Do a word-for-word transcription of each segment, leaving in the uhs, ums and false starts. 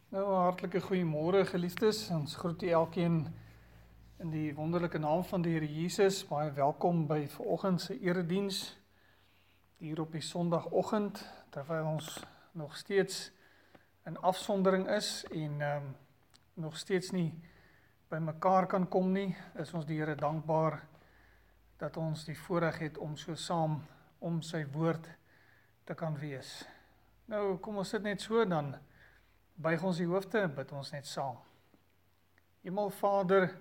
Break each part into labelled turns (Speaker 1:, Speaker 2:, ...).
Speaker 1: Nou, hartlike goeiemôre geliefdes, ons groet u elkeen in die wonderlike naam van die Here Jesus, baie welkom by vanoggend se erediens, hier op die Sondagoggend, terwyl ons nog steeds in afsondering is, en um, nog steeds nie by mekaar kan kom nie, is ons die Here dankbaar, dat ons die voorreg het om so saam, om sy woord te kan wees. Nou, kom ons sit net so dan, buig ons die hoofde en bid ons net saam. Hemelvader,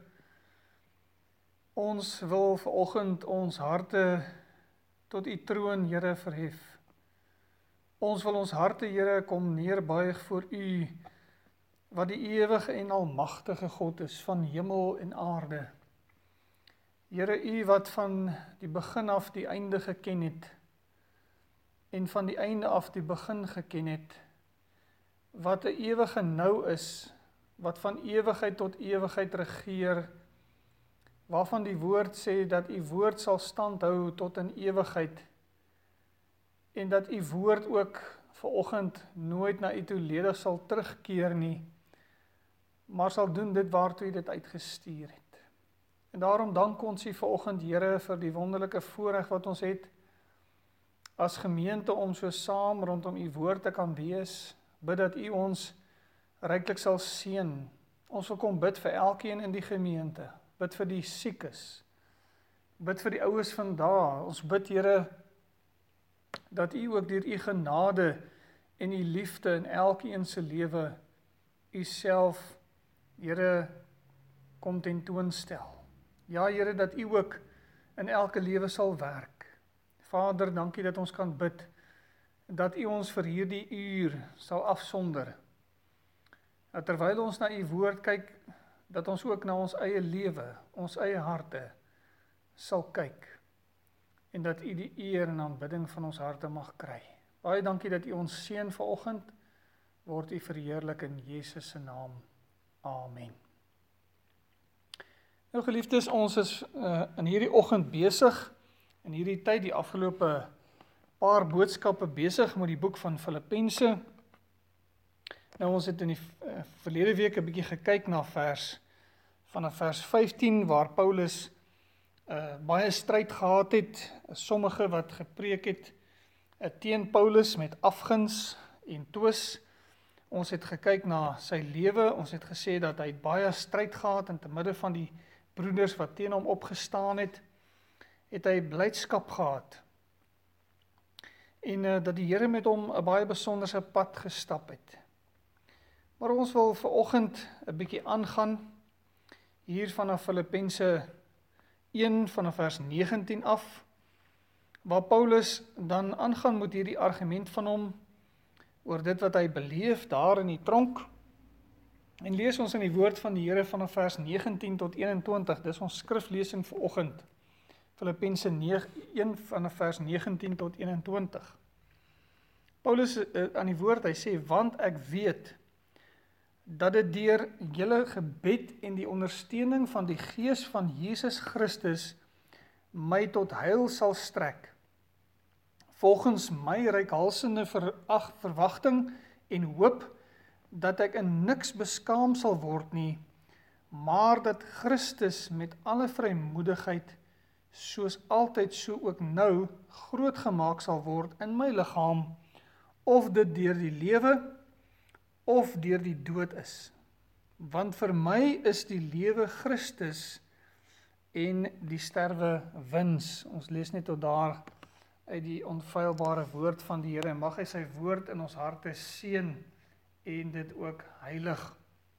Speaker 1: ons wil vanoggend ons harte tot u troon, Here, verhef. Ons wil ons harte, Here, kom neerbuig voor u, wat die ewige en almagtige God is, van hemel en aarde. Here, u wat van die begin af die einde geken het, en van die einde af die begin geken het, wat 'n ewige nou is, wat van ewigheid tot ewigheid regeer, waarvan die woord sê dat u woord sal standhou tot in ewigheid, en dat u woord ook vanoggend nooit na u toe ledig sal terugkeer nie, maar sal doen dit waartoe u dit uitgestuur het. En daarom dank ons u vanoggend, Here, vir die wonderlike voorreg wat ons het, as gemeente om so saam rondom u woord te kan wees, bid dat u ons ryklik sal seën. Ons wil kom bid vir elkeen in die gemeente, bid vir die siekes, bid vir die oues vandaag. Ons bid, Here, dat u ook deur u genade en u liefde in elkeen se lewe u self, Here, kom tentoonstel. Ja, Here, dat u ook in elke lewe sal werk. Vader, dankie dat ons kan bid, dat u ons vir hierdie uur sal afsonder. Dat terwyl ons na u woord kyk, dat ons ook na ons eie lewe, ons eie harte sal kyk. En dat u die eer en aanbidding van ons harte mag kry. Baie dankie dat u ons seën vanoggend, word u verheerlik in Jesus se naam. Amen. Nou geliefdes, ons is uh, in hierdie oggend besig, in hierdie tyd, die afgelope paar boodskappe besig met die boek van Filippense. Nou, ons het in die uh, verlede week 'n bietjie gekyk na vers, vanaf vers vyftien, waar Paulus uh, baie stryd gehad het, sommige wat gepreek het, uh, teen Paulus met afguns en twis. Ons het gekyk na sy lewe, ons het gesê dat hy baie stryd gehad in te midde van die broeders wat teen hom opgestaan het, het hy blydskap gehad. En uh, dat die Here met hom 'n baie besonderse pad gestap het. Maar ons wil vanoggend 'n bietjie aangaan, hier vanaf Filippense een, vanaf vers negentien af, waar Paulus dan aangaan met hierdie argument van hom, oor dit wat hy beleef daar in die tronk. En lees ons in die woord van die Here vanaf vers negentien tot eenentwintig, dis ons skriflesing vanoggend. Filippense een vanaf vers negentien tot eenentwintig. Paulus uh, aan die woord, hy sê, want ek weet, dat dit deur julle gebed en die ondersteuning van die Gees van Jesus Christus, my tot heil sal strek. Volgens my reikhalsende verag, verwagting en hoop, dat ek in niks beskaam sal word nie, maar dat Christus met alle vrymoedigheid, soos altyd so ook nou, groot gemaak sal word in my liggaam, of dit deur die lewe, of deur die dood is. Want vir my is die lewe Christus, en die sterwe wins. Ons lees net tot daar, uit die onfeilbare woord van die Here, en mag hy sy woord in ons harte seën, en dit ook heilig.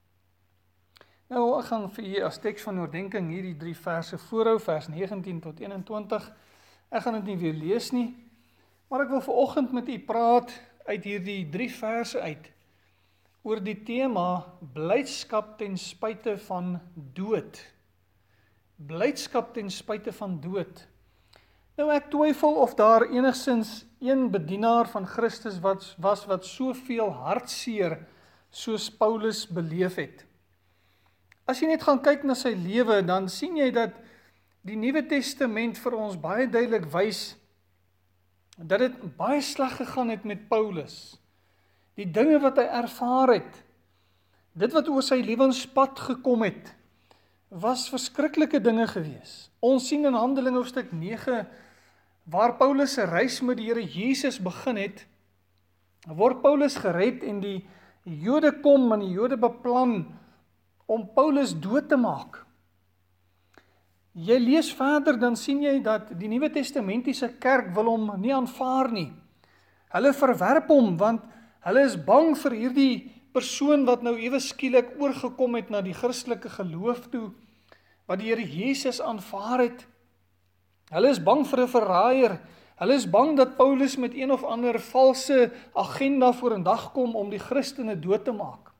Speaker 1: Nou, ek gaan vir u as teks van oordenking hierdie drie verse voorhou, vers negentien tot eenentwintig. Ek gaan dit nie weer lees nie, maar ek wil vanoggend met u praat uit hierdie drie verse uit, oor die tema blydskap ten spyte van dood. Blydskap ten spyte van dood. Nou, ek twyfel of daar enigstens een bedienaar van Christus wat, was wat soveel hartseer soos Paulus beleef het. As jy net gaan kyk na sy lewe, dan sien jy dat die Nuwe Testament vir ons baie duidelik wys dat dit baie sleg gegaan het met Paulus. Die dinge wat hy ervaar het, Dit wat oor sy lewenspad gekom het, was verskriklike dinge gewees. Ons sien in Handelinge hoofstuk nege, waar Paulus se reis met die Here Jesus begin het, word Paulus gered en die Jode kom en die Jode beplan om Paulus dood te maak. Jy lees verder, dan sien jy dat die Nuwe Testamentiese kerk wil hom nie aanvaar nie. Hulle verwerp hom, want hulle is bang vir hierdie persoon wat nou ewe skielik oorgekom het na die Christelike geloof toe, wat die Here Jesus aanvaar het. Hulle is bang vir 'n verraaier. Hulle is bang dat Paulus met een of ander valse agenda vorendag kom om die Christene dood te maak.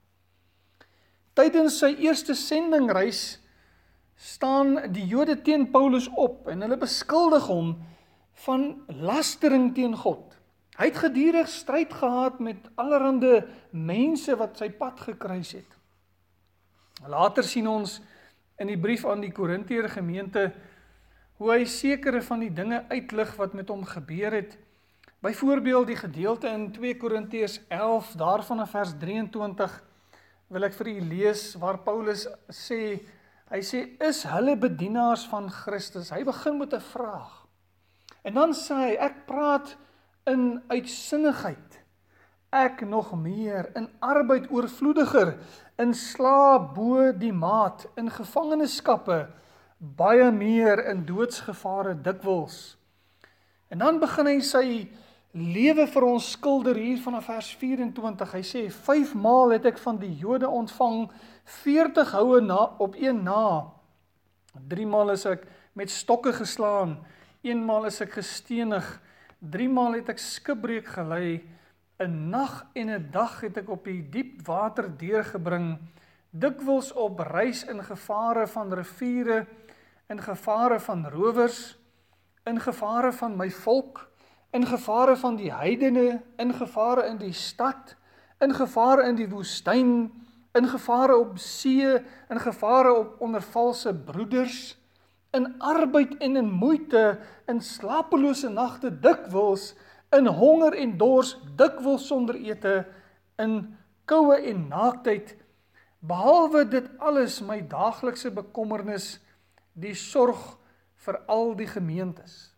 Speaker 1: Tydens sy eerste sendingreis staan die Jode teen Paulus op en hulle beskuldig hom van lastering teen God. Hy het gedurig stryd gehad met allerhande mense wat sy pad gekruis het. Later sien ons in die brief aan die Korintiër gemeente hoe hy sekere van die dinge uitlig wat met hom gebeur het. Byvoorbeeld die gedeelte in twee Korintiërs elf, daarvan in vers drieëntwintig, wil ek vir u lees, waar Paulus sê, hy sê, is hulle bedienaars van Christus? Hy begin met 'n vraag. En dan sê hy, ek praat in uitsinnigheid, ek nog meer, in arbeid oorvloediger, in slaap bo die maat, in gevangenskappe, baie meer, in doodsgevare dikwels. En dan begin hy sy lewe vir ons skilder hier vanaf vers vyf-en-twintig. Hy sê, vyf maal het ek van die Jode ontvang, veertig houe na, op een na. Drie maal is ek met stokke geslaan, eenmaal is ek gestenig, drie maal het ek skipbreek gelei, 'n nag en 'n dag het ek op die diep water deurgebring, dikwels op reis in gevare van riviere, in gevare van rowers, in gevare van my volk, in gevare van die heidene, in gevare in die stad, in gevare in die woestyn, in gevare op see, in gevare op onder valse broeders, in arbeid en in moeite, in slapelose nagte dikwels, in honger en dors dikwels sonder ete, in koue en naaktheid, behalwe dit alles my daaglikse bekommernis, die sorg vir al die gemeentes.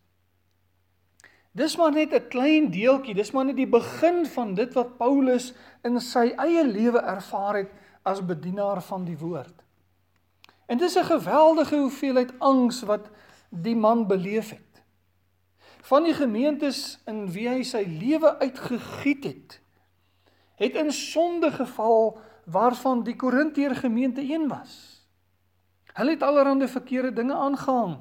Speaker 1: Dis maar net 'n klein deeltjie, dis maar net die begin van dit wat Paulus in sy eie lewe ervaar het as bedienaar van die woord. En dis 'n geweldige hoeveelheid angs wat die man beleef het. Van die gemeentes in wie hy sy lewe uitgegiet het, het in sonde geval waarvan die Korintiër gemeente een was. Hulle het allerhande verkeerde dinge aangehang.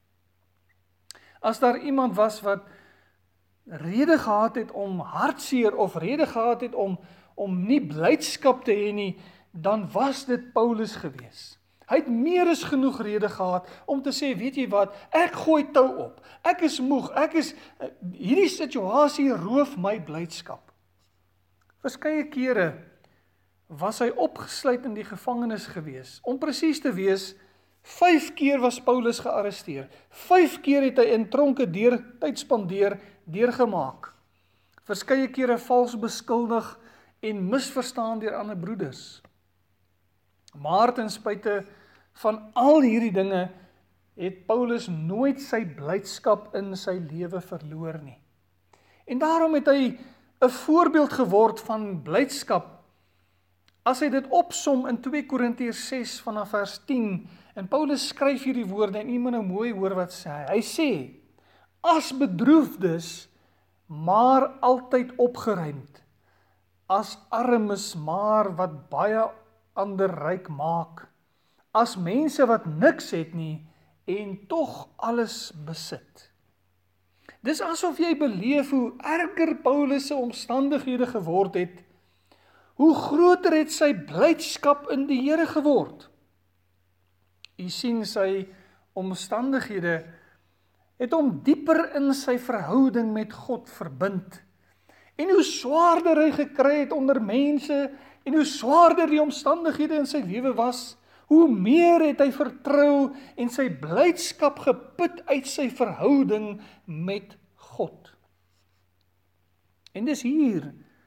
Speaker 1: As daar iemand was wat rede gehad het om hartseer of rede gehad het om, om nie blydskap te hê nie, dan was dit Paulus gewees. Hy het meer as genoeg rede gehad om te sê, weet jy wat, ek gooi tou op, ek is moeg, ek is, hierdie situasie roof my blydskap. Verskeie kere was hy opgesluit in die gevangenis gewees. Om presies te wees, vyf keer was Paulus gearresteer. Vyf keer het hy in tronke deur tyd spandeer, deurgemaak. Verskeie kere vals beskuldig en misverstaan deur ander broeders. Maar ten spyte van al hierdie dinge het Paulus nooit sy blydskap in sy lewe verloor nie. En daarom het hy 'n voorbeeld geword van blydskap. As hy dit opsom in twee Korintiërs ses vanaf vers tien, en Paulus skryf hierdie woorde, en u moet nou mooi hoor wat sê hy. Hy sê, as bedroefdes, maar altyd opgeruimd, as armes, maar wat baie ander ryk maak, as mense wat niks het nie, en tog alles besit. Dis asof jy beleef hoe erger Paulus se omstandighede geword het, hoe groter het sy blydskap in die Here geword. U sien sy omstandighede het hom dieper in sy verhouding met God verbind. En hoe swaarder hy gekry het onder mense, en hoe swaarder die omstandighede in sy lewe was, hoe meer het hy vertrou en sy blydskap geput uit sy verhouding met God. En dis hier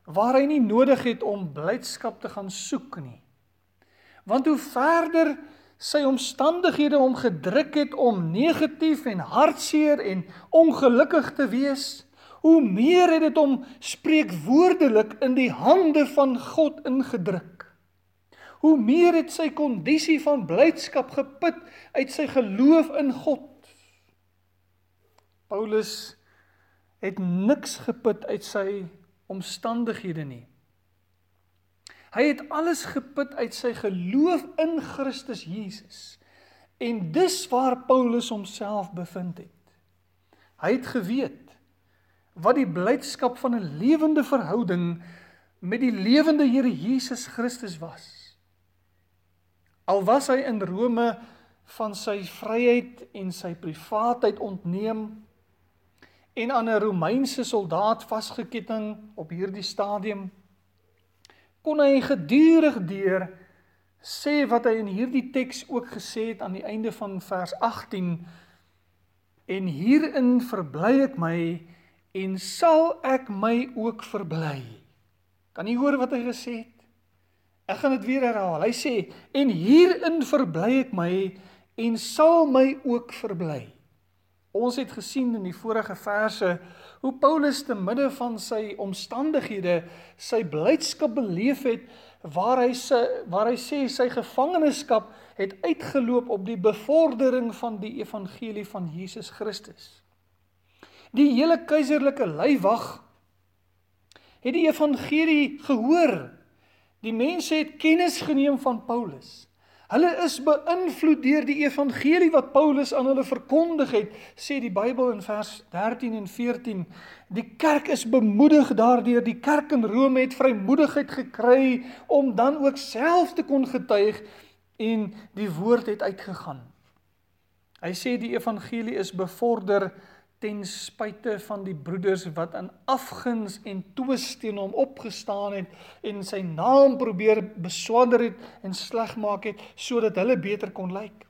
Speaker 1: waar hy nie nodig het om blydskap te gaan soek nie. Want hoe verder sy omstandighede hom gedruk het om negatief en hartseer en ongelukkig te wees, hoe meer het dit hom spreekwoordelik in die hande van God ingedruk. Hoe meer het sy kondisie van blydskap geput uit sy geloof in God. Paulus het niks geput uit sy omstandighede nie. Hy het alles geput uit sy geloof in Christus Jesus. En dis waar Paulus homself bevind het. Hy het geweet wat die blydskap van 'n lewende verhouding met die lewende Here Jesus Christus was. Al was hy in Rome van sy vryheid en sy privaatheid ontneem en aan 'n Romeinse soldaat vasgeketting op hierdie stadium, kon hy gedurig deur sê wat hy in hierdie teks ook gesê het aan die einde van vers agttien, en hierin verbly ek my en sal ek my ook verbly. Kan jy hoor wat hy gesê het? Ek gaan dit weer herhaal. Hy sê, en hierin verbly ek my en sal my ook verbly. Ons het gesien in die vorige verse hoe Paulus te midde van sy omstandighede sy blydskap beleef het, waar hy, sy, waar hy sê sy gevangenskap het uitgeloop op die bevordering van die evangelie van Jesus Christus. Die hele keiserlike leiwag het die evangelie gehoor. Die mense het kennis geneem van Paulus. Hulle is beïnvloed deur die evangelie wat Paulus aan hulle verkondig het, sê die Bybel in vers dertien en veertien. Die kerk is bemoedig daardeur, die kerk in Rome het vrymoedigheid gekry om dan ook self te kon getuig en die woord het uitgegaan. Hy sê die evangelie is bevorder ten spyte van die broeders wat in afguns en twis teen hom opgestaan het en sy naam probeer beswadder het en sleg maak het, sodat hulle beter kon lyk.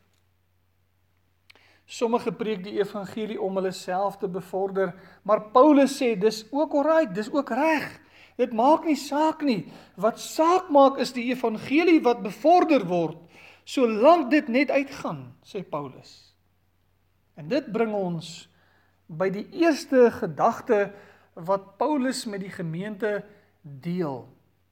Speaker 1: Sommige preek die evangelie om hulle self te bevorder, maar Paulus sê, dis ook alright, dis ook reg. Dit maak nie saak nie. Wat saak maak is die evangelie wat bevorder word, solank dit net uitgaan, sê Paulus. En dit bring ons by die eerste gedagte wat Paulus met die gemeente deel.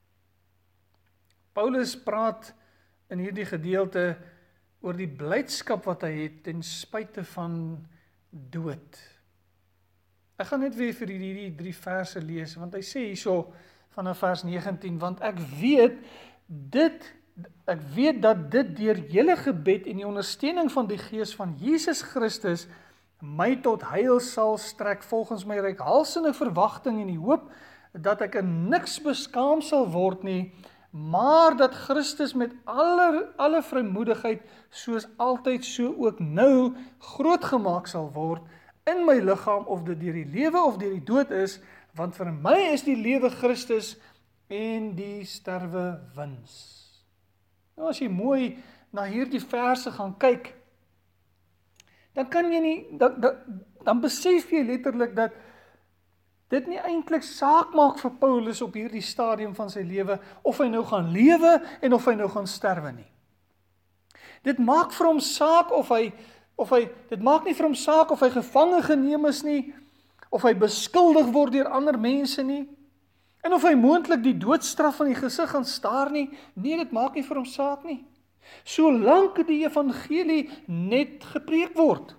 Speaker 1: Paulus praat in hierdie gedeelte oor die blydskap wat hy het ten spyte van dood. Ek gaan net weer vir hierdie drie verse lees, want hy sê hierso vanaf vers negentien, want ek weet dit ek weet dat dit deur julle gebed en die ondersteuning van die Gees van Jesus Christus my tot heil sal strek volgens my reikhalsende verwagting en die hoop dat ek in niks beskaam sal word nie, maar dat Christus met alle, alle vrymoedigheid soos altyd so ook nou groot gemaak sal word in my liggaam, of dit deur die lewe of deur die dood is, want vir my is die lewe Christus en die sterwe wins. Nou as jy mooi na hierdie verse gaan kyk, dan kan jy nie, dan, dan, dan besef jy letterlik dat dit nie eintlik saak maak vir Paulus op hierdie stadium van sy lewe, of hy nou gaan lewe en of hy nou gaan sterwe nie. Dit maak vir hom saak of hy, of hy, dit maak nie vir hom saak of hy gevange geneem is nie, of hy beskuldig word deur ander mense nie, en of hy moontlik die doodstraf van die gesig gaan staar nie. Nee, dit maak nie vir hom saak nie. Solank die evangelie net gepreek word.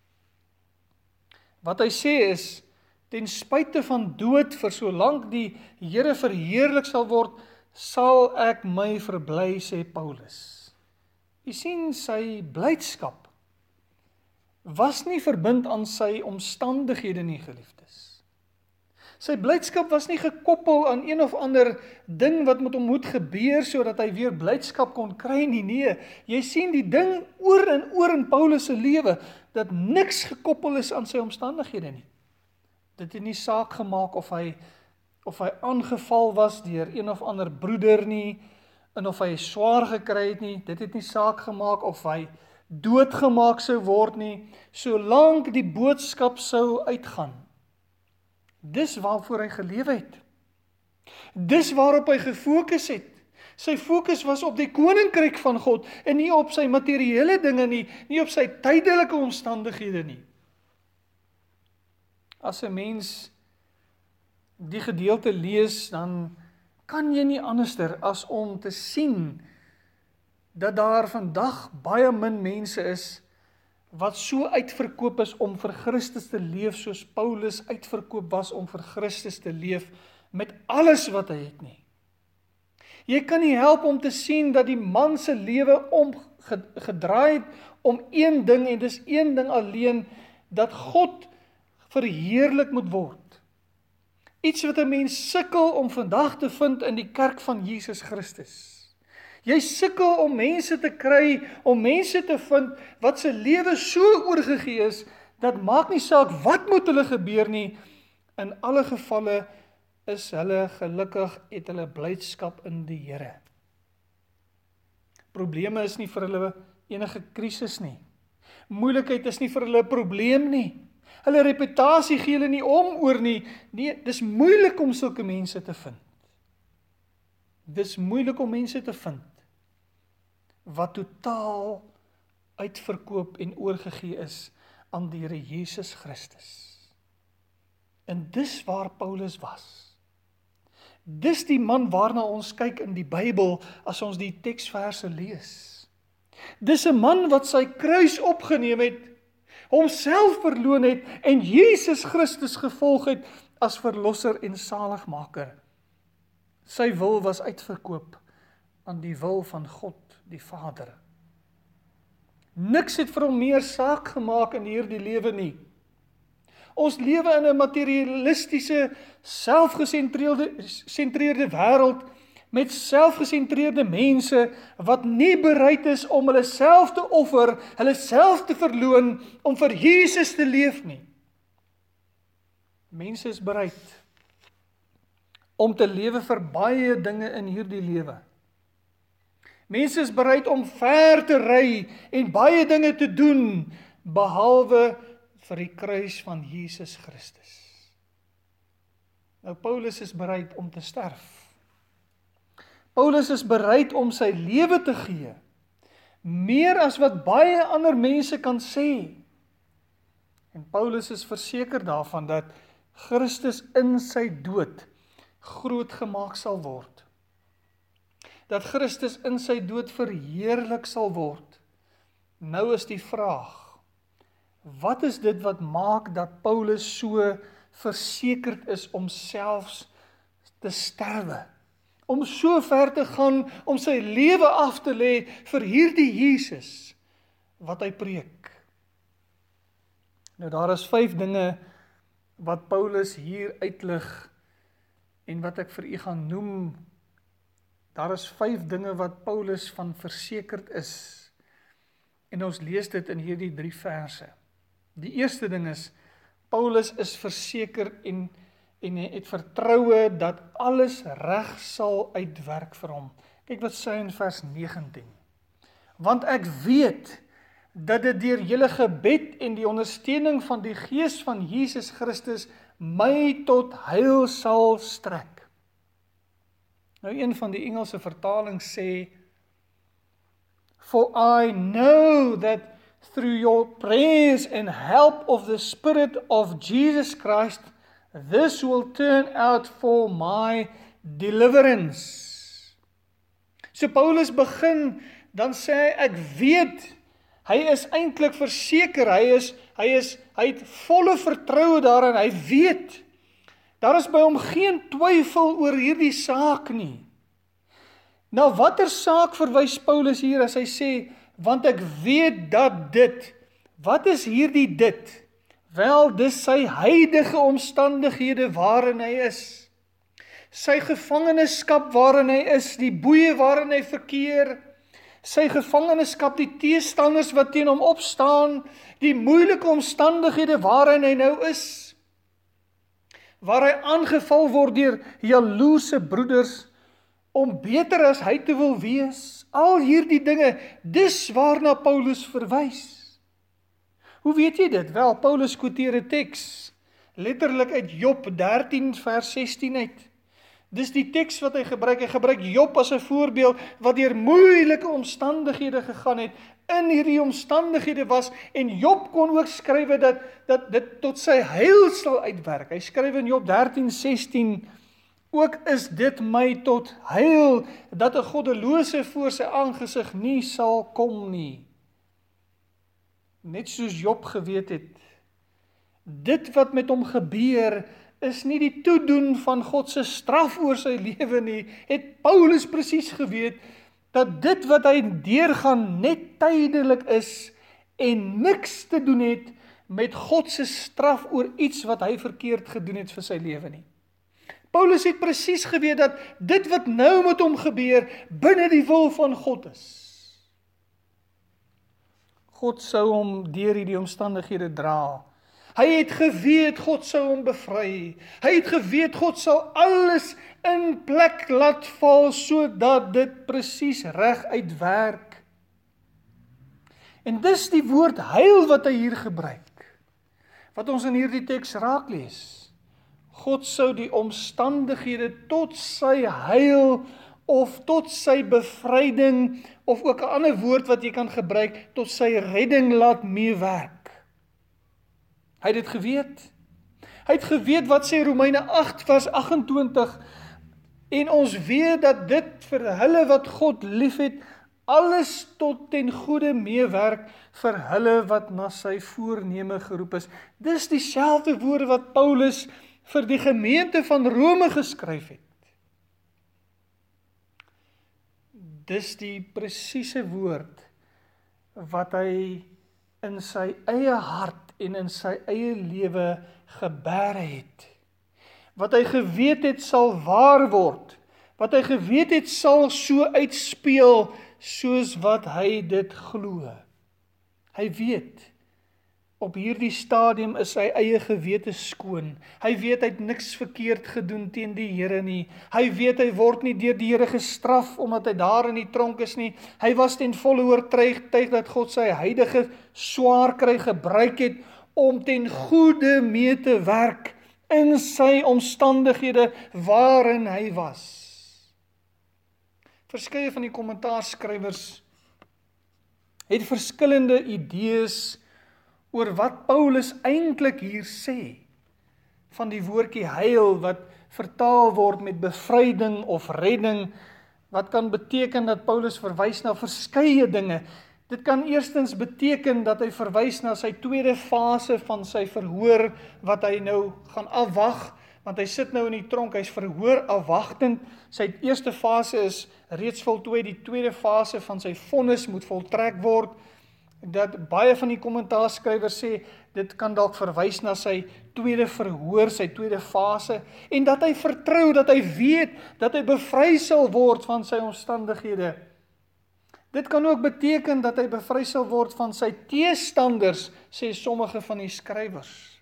Speaker 1: Wat hy sê is, ten spyte van dood, vir solank die Here verheerlik sal word, sal ek my verbly, sê Paulus. Jy sien, sy blydskap was nie verbind aan sy omstandighede nie, geliefdes. Sy blydskap was nie gekoppel aan een of ander ding wat met hom moet gebeur, sodat hy weer blydskap kon kry nie. Nee, jy sien die ding oor en oor in Paulus se lewe, dat niks gekoppel is aan sy omstandighede nie. Dit het nie saak gemaak of hy, of hy aangeval was deur een of ander broeder nie, en of hy swaar gekry het nie. Dit het nie saak gemaak of hy doodgemaak sou word nie, solank die boodskap sou uitgaan. Dis waarvoor hy gelewe het. Dis waarop hy gefokus het. Sy fokus was op die koninkryk van God en nie op sy materiële dinge nie, nie op sy tydelike omstandighede nie. As 'n mens die gedeelte lees, dan kan jy nie anderster as om te sien dat daar vandag baie min mense is wat so uitverkoop is om vir Christus te leef soos Paulus uitverkoop was om vir Christus te leef met alles wat hy het nie. Jy kan nie help om te sien dat die man se lewe omgedraai het om een ding en dis een ding alleen, dat God verheerlik moet word. Iets wat 'n mens sukkel om vandag te vind in die kerk van Jesus Christus. Jy sukkel om mense te kry, om mense te vind wat se lewe so oorgegee is, dat maak nie saak wat moet hulle gebeur nie, in alle gevalle is hulle gelukkig, het hulle blydskap in die Here. Probleme is nie vir hulle enige krisis nie. Moeilikheid is nie vir hulle 'n probleem nie. Hulle reputasie gee hulle nie om oor nie. Nee, dis moeilik om sulke mense te vind. Dis moeilik om mense te vind wat totaal uitverkoop en oorgegee is aan die Here Jesus Christus. En dis waar Paulus was. Dis die man waarna ons kyk in die Bybel as ons die teksverse lees. Dis 'n man wat sy kruis opgeneem het, homself verloon het en Jesus Christus gevolg het as verlosser en saligmaker. Sy wil was uitverkoop aan die wil van God, die Vader. Niks het vir hom meer saak gemaak in hierdie lewe nie. Ons lewe in 'n materialistiese, selfgesentreerde wêreld met selfgesentreerde mense wat nie bereid is om hulle self te offer, hulle self te verloon om vir Jesus te leef nie. Mense is bereid om te lewe vir baie dinge in hierdie lewe. Mense is bereid om ver te ry en baie dinge te doen, behalwe vir die kruis van Jesus Christus. Nou Paulus is bereid om te sterf. Paulus is bereid om sy lewe te gee, meer as wat baie ander mense kan sê. En Paulus is verseker daarvan dat Christus in sy dood groot gemaak sal word. Dat Christus in sy dood verheerlik sal word. Nou is die vraag, wat is dit wat maak dat Paulus so versekerd is om selfs te sterwe? Om so ver te gaan, om sy lewe af te lê vir hierdie Jesus wat hy preek. Nou daar is vyf dinge wat Paulus hier uitlig en wat ek vir u gaan noem. Daar is vyf dinge wat Paulus van versekerd is. En ons lees dit in hierdie drie verse. Die eerste ding is, Paulus is verseker en en hy het vertroue dat alles reg sal uitwerk vir hom. Kyk wat sê in vers negentien. Want ek weet dat dit deur julle gebed en die ondersteuning van die Gees van Jesus Christus my tot heil sal strek. Nou een van die Engelse vertalings sê, For I know that through your prayers and help of the Spirit of Jesus Christ, this will turn out for my deliverance. So Paulus begin, dan sê hy, ek weet, hy is eintlik verseker, hy is, hy is, hy het volle vertroue daarin, hy weet, daar is by hom geen twyfel oor hierdie saak nie. Nou watter saak verwys Paulus hier as hy sê, want ek weet dat dit, wat is hierdie dit? Wel, dis sy huidige omstandighede waarin hy is. Sy gevangenskap waarin hy is, die boeye waarin hy verkeer, sy gevangenskap, die teestanders wat teen hom opstaan, die moeilike omstandighede waarin hy nou is, waar hy aangeval word deur jaloerse broeders, om beter as hy te wil wees, al hierdie dinge, dis waarna Paulus verwys. Hoe weet jy dit? Wel, Paulus quoteer 'n teks, letterlik uit Job dertien vers sestien uit. Dis die teks wat hy gebruik. Hy gebruik Job as 'n voorbeeld wat deur moeilike omstandighede gegaan het, in hierdie omstandighede was, en Job kon ook skryf dat, dat dit tot sy heil sal uitwerk. Hy skryf in Job dertien sestien, ook is dit my tot heil, dat 'n goddelose voor sy aangesig nie sal kom nie. Net soos Job geweet het, dit wat met hom gebeur, is nie die toedoen van God se straf oor sy lewe nie, het Paulus presies geweet, dat dit wat hy deurgaan net tydelik is, en niks te doen het met God se straf oor iets wat hy verkeerd gedoen het vir sy lewe nie. Paulus het presies geweet dat dit wat nou met hom gebeur, binne die wil van God is. God sou hom deur hierdie omstandighede dra. Hy het geweet God sou hom bevry. Hy het geweet God sal alles in plek laat val, sodat dit presies reg uitwerk. En dis die woord heil wat hy hier gebruik, wat ons in hierdie teks raak lees. God sou die omstandighede tot sy heil, of tot sy bevryding, of ook 'n ander woord wat jy kan gebruik, tot sy redding laat meewerk. Hy het dit geweet. Hy het geweet wat sê Romeine agt vers agt en twintig, en ons weet dat dit vir hulle wat God liefhet, alles tot ten goeie meewerk vir hulle wat na sy voorneme geroep is. Dis dieselfde woorde wat Paulus vir die gemeente van Rome geskryf het. Dis die presiese woord wat hy in sy eie hart en in sy eie lewe gebêre het. Wat hy geweet het sal waar word. Wat hy geweet het sal so uitspeel soos wat hy dit glo. Hy weet, op hierdie stadium is sy eie gewete skoon. Hy weet hy het niks verkeerd gedoen teen die Here nie. Hy weet hy word nie deur die Here gestraf omdat hy daar in die tronk is nie. Hy was ten volle oortuig dat God sy huidige swaar kry gebruik het om ten goeie mee te werk in sy omstandighede waarin hy was. Verskeie van die kommentaarskrywers het verskillende idees oor wat Paulus eintlik hier sê, van die woordjie heil wat vertaal word met bevryding of redding, wat kan beteken dat Paulus verwys na verskeie dinge. Dit kan eerstens beteken dat hy verwys na sy tweede fase van sy verhoor, wat hy nou gaan afwag, want hy sit nou in die tronk, hy is verhoor afwagtend. Sy eerste fase is reeds voltooi, die tweede fase van sy vonnis moet voltrek word. Dat baie van die kommentaarskrywers sê, dit kan dalk verwys na sy tweede verhoor, sy tweede fase, en dat hy vertrou, dat hy weet, dat hy bevry sal word van sy omstandighede. Dit kan ook beteken dat hy bevry sal word van sy teestanders, sê sommige van die skrywers.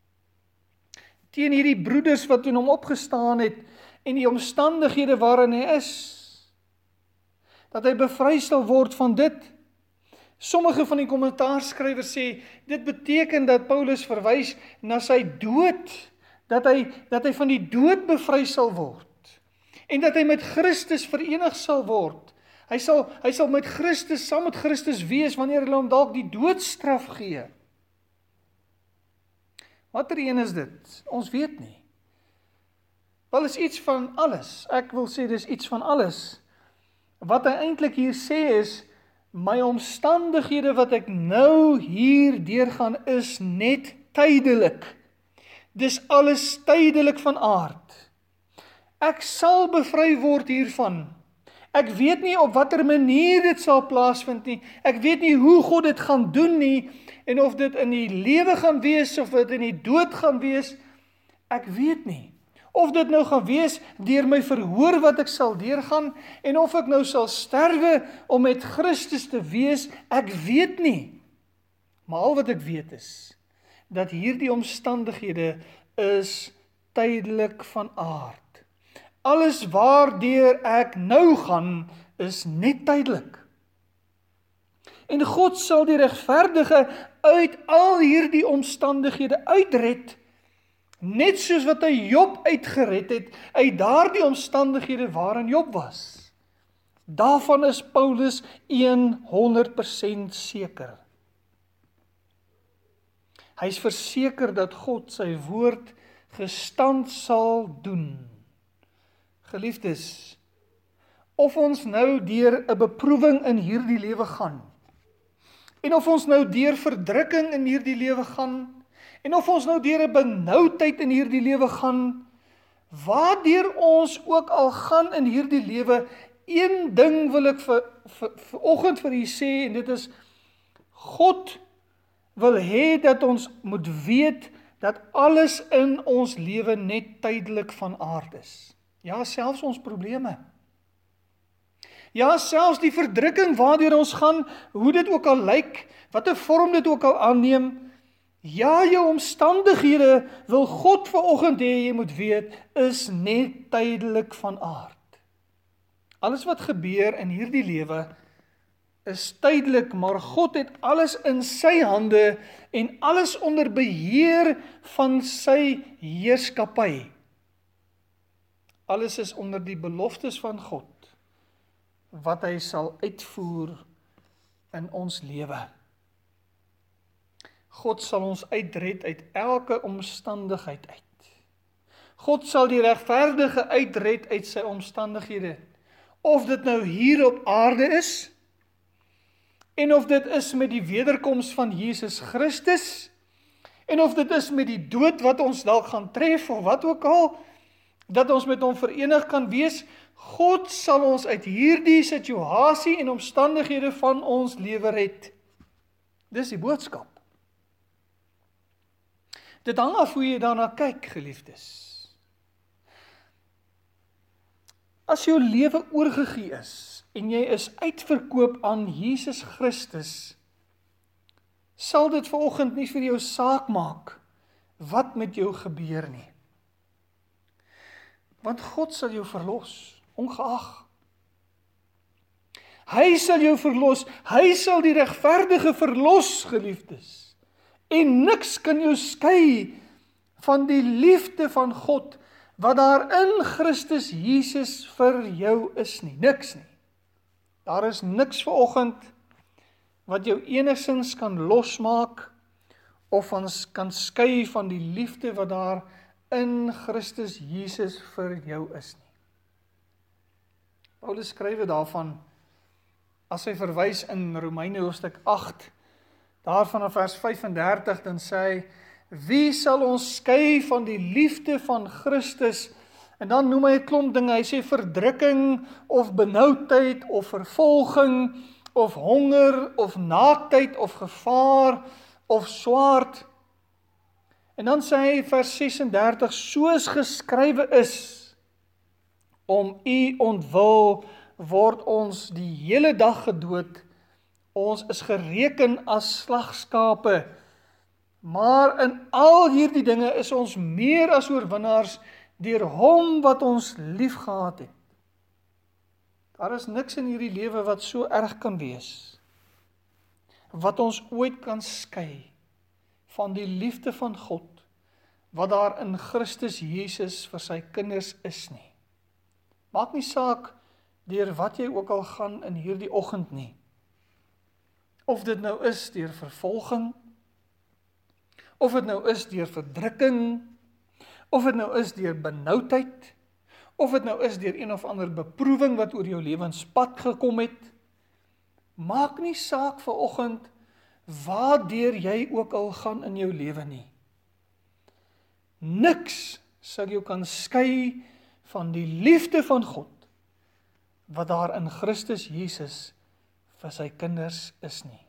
Speaker 1: Teen hierdie broeders wat teen hom opgestaan het, en die omstandighede waarin hy is, dat hy bevry sal word van dit. Sommige van die kommentaarskrywers sê, dit beteken dat Paulus verwys na sy dood, dat hy, dat hy van die dood bevry sal word, en dat hy met Christus verenig sal word. Hy sal, hy sal met Christus, saam met Christus wees, wanneer hulle hom dalk die doodstraf gee. Watter een is dit? Ons weet nie. Wel is iets van alles. Ek wil sê, dis iets van alles. Wat hy eintlik hier sê is, my omstandighede wat ek nou hier deurgaan is net tydelik. Dis alles tydelik van aard. Ek sal bevry word hiervan. Ek weet nie op watter manier dit sal plaasvind nie. Ek weet nie hoe God dit gaan doen nie, en of dit in die lewe gaan wees, of dit in die dood gaan wees, ek weet nie. Of dit nou gaan wees deur my verhoor wat ek sal deurgaan, en of ek nou sal sterwe om met Christus te wees, ek weet nie. Maar al wat ek weet is, dat hierdie omstandighede is tydelik van aard. Alles waardeur ek nou gaan, is net tydelik. En God sal die regverdige uit al hierdie omstandighede uitred, Net soos wat hy Job uitgered het, uit daardie omstandighede waarin Job was. Daarvan is Paulus honderd persent seker. Hy is verseker dat God sy woord gestand sal doen. Geliefdes, of ons nou deur 'n beproewing in hierdie lewe gaan, en of ons nou deur verdrukking in hierdie lewe gaan, en of ons nou deur 'n benoudheid in hierdie lewe gaan, waardeur ons ook al gaan in hierdie lewe, een ding wil ek vir, vir, vir oggend vir u sê, en dit is, God wil hê dat ons moet weet, dat alles in ons lewe net tydelik van aard is. Ja, selfs ons probleme. Ja, selfs die verdrukking waardeur ons gaan, hoe dit ook al lyk, wat 'n vorm dit ook al aanneem, ja, jou omstandighede wil God vanoggend hê jy moet weet, is net tydelik van aard. Alles wat gebeur in hierdie lewe is tydelik, maar God het alles in sy hande en alles onder beheer van sy heerskappy. Alles is onder die beloftes van God, wat hy sal uitvoer in ons lewe. God sal ons uitred uit elke omstandigheid uit. God sal die regverdige uitred uit sy omstandighede, of dit nou hier op aarde is, en of dit is met die wederkoms van Jesus Christus, en of dit is met die dood wat ons dalk gaan tref, of wat ook al, dat ons met hom verenig kan wees, God sal ons uit hierdie situasie en omstandighede van ons lewe red. Dis die boodskap. Dit hang af hoe jy daarna kyk, geliefdes. As jou lewe oorgegee is, en jy is uitverkoop aan Jesus Christus, sal dit vanoggend nie vir jou saak maak, wat met jou gebeur nie. Want God sal jou verlos, ongeag. Hy sal jou verlos, hy sal die regverdige verlos, geliefdes. En niks kan jou skei van die liefde van God, wat daar in Christus Jesus vir jou is nie, niks nie. Daar is niks vanoggend wat jou enigstens kan losmaak, of ons kan skei van die liefde wat daar in Christus Jesus vir jou is nie. Paulus skryf daarvan, as hy verwys in Romeine hoofstuk agt, daarvan in vers vyf en dertig, dan sê hy, wie sal ons skei van die liefde van Christus? En dan noem hy 'n klomp dinge, hy sê verdrukking, of benoudheid, of vervolging, of honger, of naaktheid, of gevaar, of swaard. En dan sê hy vers ses en dertig, soos geskrywe is, om u ontwil word ons die hele dag gedood, ons is gereken as slagskape, maar in al hierdie dinge is ons meer as oorwinnaars deur hom wat ons liefgehad het. Daar is niks in hierdie lewe wat so erg kan wees, wat ons ooit kan skei van die liefde van God, wat daar in Christus Jesus vir sy kinders is nie. Maak nie saak deur wat jy ook al gaan in hierdie oggend nie. Of dit nou is deur vervolging, of dit nou is deur verdrukking, of dit nou is deur benoudheid, of dit nou is deur een of ander beproewing wat oor jou lewenspad gekom het, maak nie saak vanoggend waardeur jy ook al gaan in jou lewe nie. Niks sal jou kan skei van die liefde van God, wat daar in Christus Jesus vir sy kinders is nie.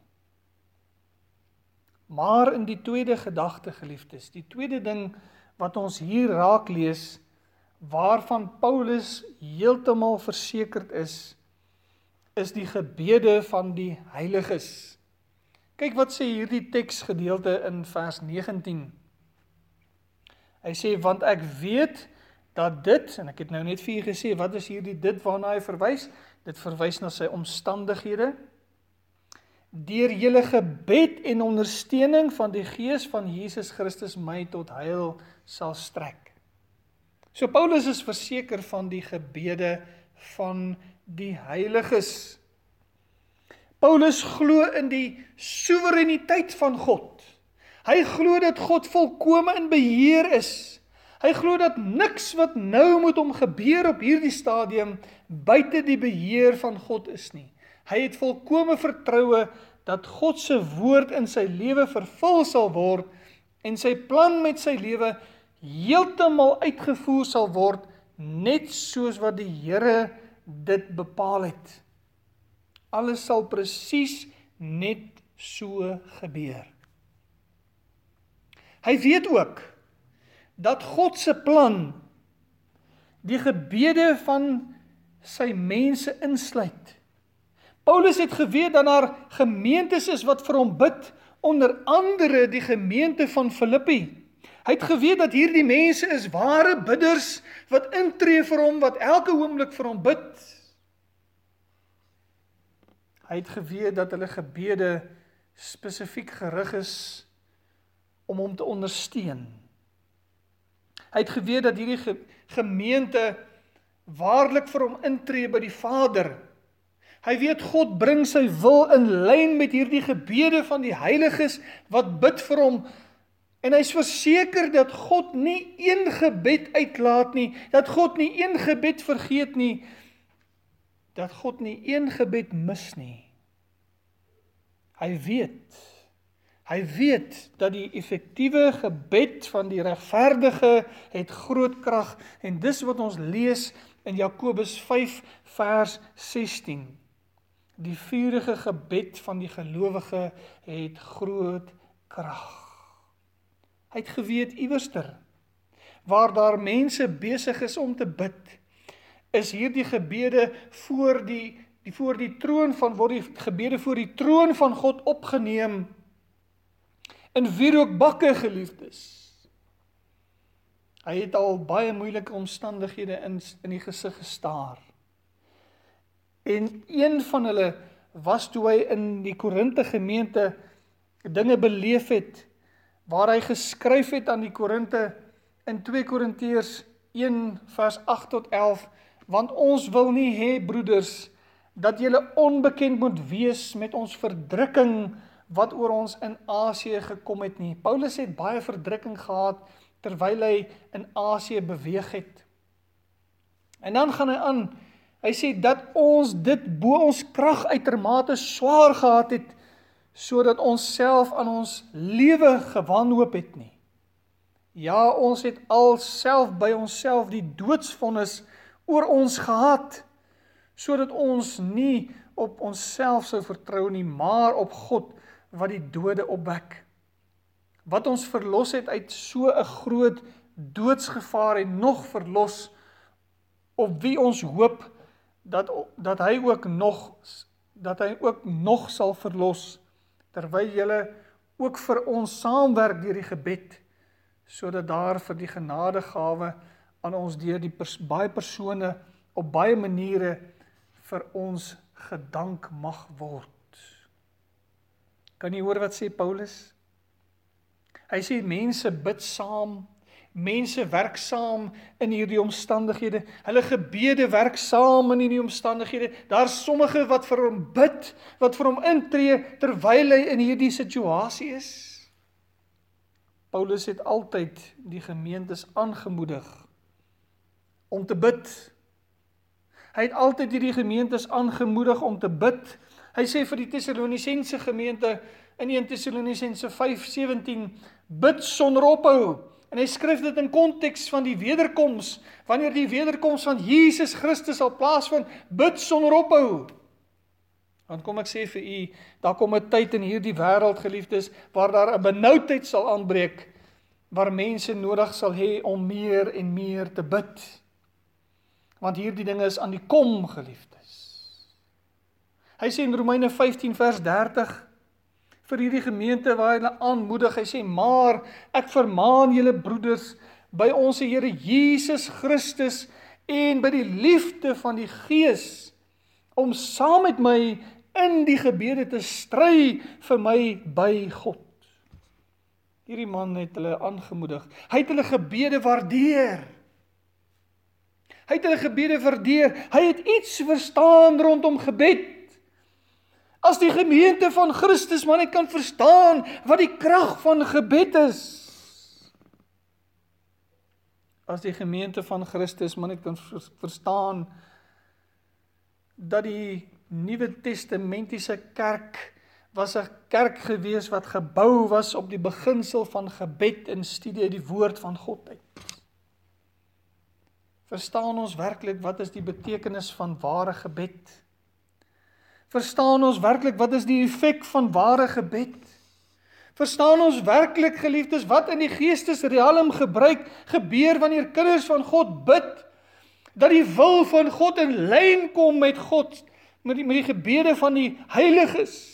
Speaker 1: Maar in die tweede gedagte, geliefdes, die tweede ding wat ons hier raak lees, waarvan Paulus heeltemal versekerd is, is die gebede van die heiliges. Kyk wat sê hierdie teksgedeelte in vers negentien. Hy sê, want ek weet dat dit, en ek het nou net vir julle gesê, wat is hierdie dit waarna hy verwys? Dit verwys na sy omstandighede. Deur julle gebed en ondersteuning van die Gees van Jesus Christus my tot heil sal strek. So Paulus is verseker van die gebede van die heiliges. Paulus glo in die soewereiniteit van God. Hy glo dat God volkome in beheer is. Hy glo dat niks wat nou moet hom gebeur op hierdie stadium buite die beheer van God is nie. Hy het volkome vertroue dat God se woord in sy lewe vervul sal word en sy plan met sy lewe heeltemal uitgevoer sal word, net soos wat die Here dit bepaal het. Alles sal presies net so gebeur. Hy weet ook dat God se plan die gebede van sy mense insluit. Paulus het geweet dat daar gemeentes is wat vir hom bid, onder andere die gemeente van Filippi. Hy het geweet dat hierdie mense is ware bidders wat intree vir hom, wat elke oomblik vir hom bid. Hy het geweet dat hulle gebede spesifiek gerig is om hom te ondersteun. Hy het geweet dat hierdie ge gemeente waarlik vir hom intree by die Vader. Hy weet God bring sy wil in lyn met hierdie gebede van die heiliges wat bid vir hom. En hy is verseker dat God nie een gebed uitlaat nie, dat God nie een gebed vergeet nie, dat God nie een gebed mis nie. Hy weet, hy weet dat die effektiewe gebed van die regverdige het groot krag, en dis wat ons lees in Jakobus vyf vers sestien. Die vurige gebed van die gelowige het groot krag. Hy het geweet iewerster, waar daar mense besig is om te bid, is hierdie gebede voor die, die, voor die troon van, word die gebede voor die troon van God opgeneem, in wierookbakke geliefdes. Hy het al baie moeilike omstandighede in, in die gesig gestaar. En een van hulle was toe hy in die Korinthe gemeente dinge beleef het, waar hy geskryf het aan die Korinthe in twee Korintiërs een vers agt tot elf, want ons wil nie hê, broeders, dat julle onbekend moet wees met ons verdrukking wat oor ons in Asië gekom het nie. Paulus het baie verdrukking gehad terwyl hy in Asië beweeg het. En dan gaan hy aan, hy sê dat ons dit bo ons krag uitermate swaar gehad het, sodat ons self aan ons lewe gewanhoop het nie. Ja, ons het alself by onsself die doodsvonnis oor ons gehad, sodat ons nie op onsself sou vertrou nie, maar op God wat die dode opwek. Wat ons verlos het uit so 'n groot doodsgevaar en nog verlos, op wie ons hoop dat dat hy ook nog dat hy ook nog sal verlos, terwyl julle ook vir ons saamwerk deur die gebed, sodat daar vir die genadegawe aan ons deur die pers, baie persone op baie maniere vir ons gedank mag word. Kan jy hoor wat sê Paulus? Hy sê mense bid saam, mense werk saam in hierdie omstandighede, hulle gebede werk saam in hierdie omstandighede, daar is sommige wat vir hom bid, wat vir hom intree, terwyl hy in hierdie situasie is. Paulus het altyd die gemeentes aangemoedig om te bid. Hy het altyd hierdie gemeentes aangemoedig om te bid. Hy sê vir die Tessalonisense gemeente in eerste Tessalonisense vyf sewentien, bid sonder ophou. En hy skryf dit in konteks van die wederkoms, wanneer die wederkoms van Jesus Christus sal plaasvind, bid sonder ophou. Want kom ek sê vir u, daar kom 'n tyd in hierdie wêreld, geliefdes, waar daar 'n benoudheid sal aanbreek, waar mense nodig sal hê om meer en meer te bid. Want hierdie dinge is aan die kom, geliefdes. Hy sê in Romeine vyftien vers dertig, vir hierdie gemeente waar hy hulle aanmoedig, hy sê, maar ek vermaan julle broeders by ons Here Jesus Christus en by die liefde van die Gees, om saam met my in die gebede te stry vir my by God. Hierdie man het hulle aangemoedig. Hy het hulle gebede waardeer. Hy het hulle gebede waardeer. Hy het iets verstaan rondom gebed. As die gemeente van Christus maar net kan verstaan wat die krag van gebed is. As die gemeente van Christus maar net kan verstaan dat die Nuwe Testamentiese kerk was 'n kerk gewees wat gebou was op die beginsel van gebed en studie uit die woord van God uit. Verstaan ons werklik wat is die betekenis van ware gebed? Verstaan ons werklik wat is die effek van ware gebed? Verstaan ons werklik, geliefdes, wat in die geestesrealm gebruik gebeur wanneer kinders van God bid, dat die wil van God in lyn kom met God, met die, met die gebede van die heiliges.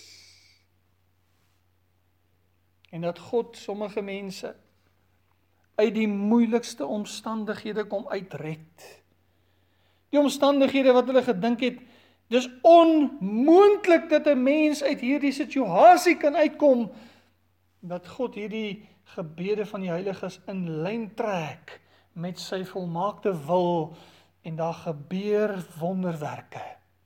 Speaker 1: En dat God sommige mense uit die moeilikste omstandighede kom uitred. Die omstandighede wat hulle gedink het, dis onmoontlik dat 'n mens uit hierdie situasie kan uitkom, dat God hierdie gebede van die heiliges in lyn trek met sy volmaakte wil en daar gebeur wonderwerke.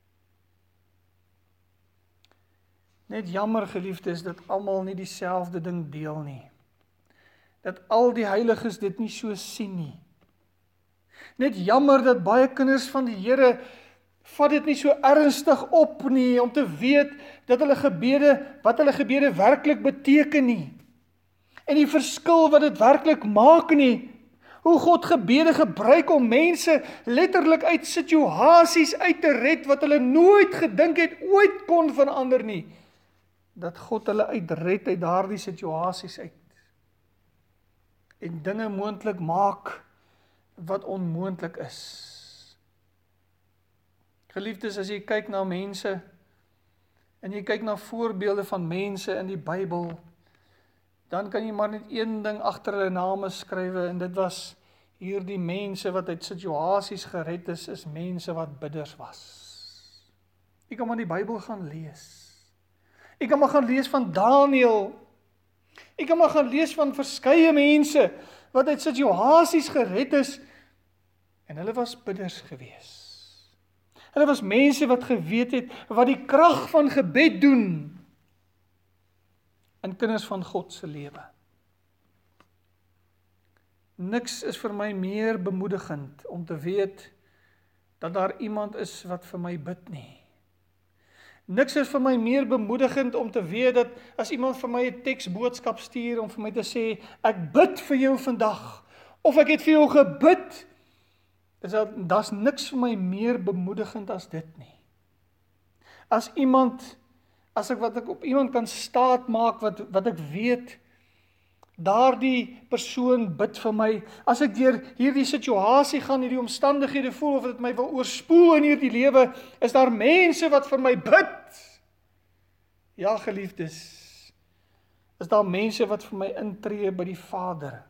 Speaker 1: Net jammer, geliefdes, dat almal nie dieselfde ding deel nie. Dat al die heiliges dit nie so sien nie. Net jammer dat baie kinders van die Here vat dit nie so ernstig op nie, om te weet dat hulle gebede, wat hulle gebede werklik beteken nie. En die verskil wat dit werklik maak nie. Hoe God gebede gebruik om mense letterlik uit situasies uit te red wat hulle nooit gedink het ooit kon verander nie. Dat God hulle uitred uit daardie situasies uit. En dinge moontlik maak wat onmoontlik is. Geliefdes, as jy kyk na mense, en jy kyk na voorbeelde van mense in die Bybel, dan kan jy maar net een ding agter hulle name skrywe, en dit was hierdie mense wat uit situasies gered is, is mense wat bidders was. Jy kan maar die Bybel gaan lees. Jy kan maar gaan lees van Daniël. Jy kan maar gaan lees van verskeie mense wat uit situasies gered is, en hulle was bidders gewees. Hulle was mense wat geweet het wat die krag van gebed doen in kinders van God se lewe. Niks is vir my meer bemoedigend om te weet dat daar iemand is wat vir my bid nie. Niks is vir my meer bemoedigend om te weet dat as iemand vir my 'n teksboodskap stuur om vir my te sê, ek bid vir jou vandag, of ek het vir jou gebid, is dat, daar's niks vir my meer bemoedigend as dit nie. As iemand, as ek wat ek op iemand kan staat maak, wat, wat ek weet, daardie persoon bid vir my, as ek deur hierdie situasie gaan, hierdie omstandighede voel, of dit my wil oorspoel in hierdie lewe, is daar mense wat vir my bid. Ja, geliefdes, is daar mense wat vir my intree by die Vader.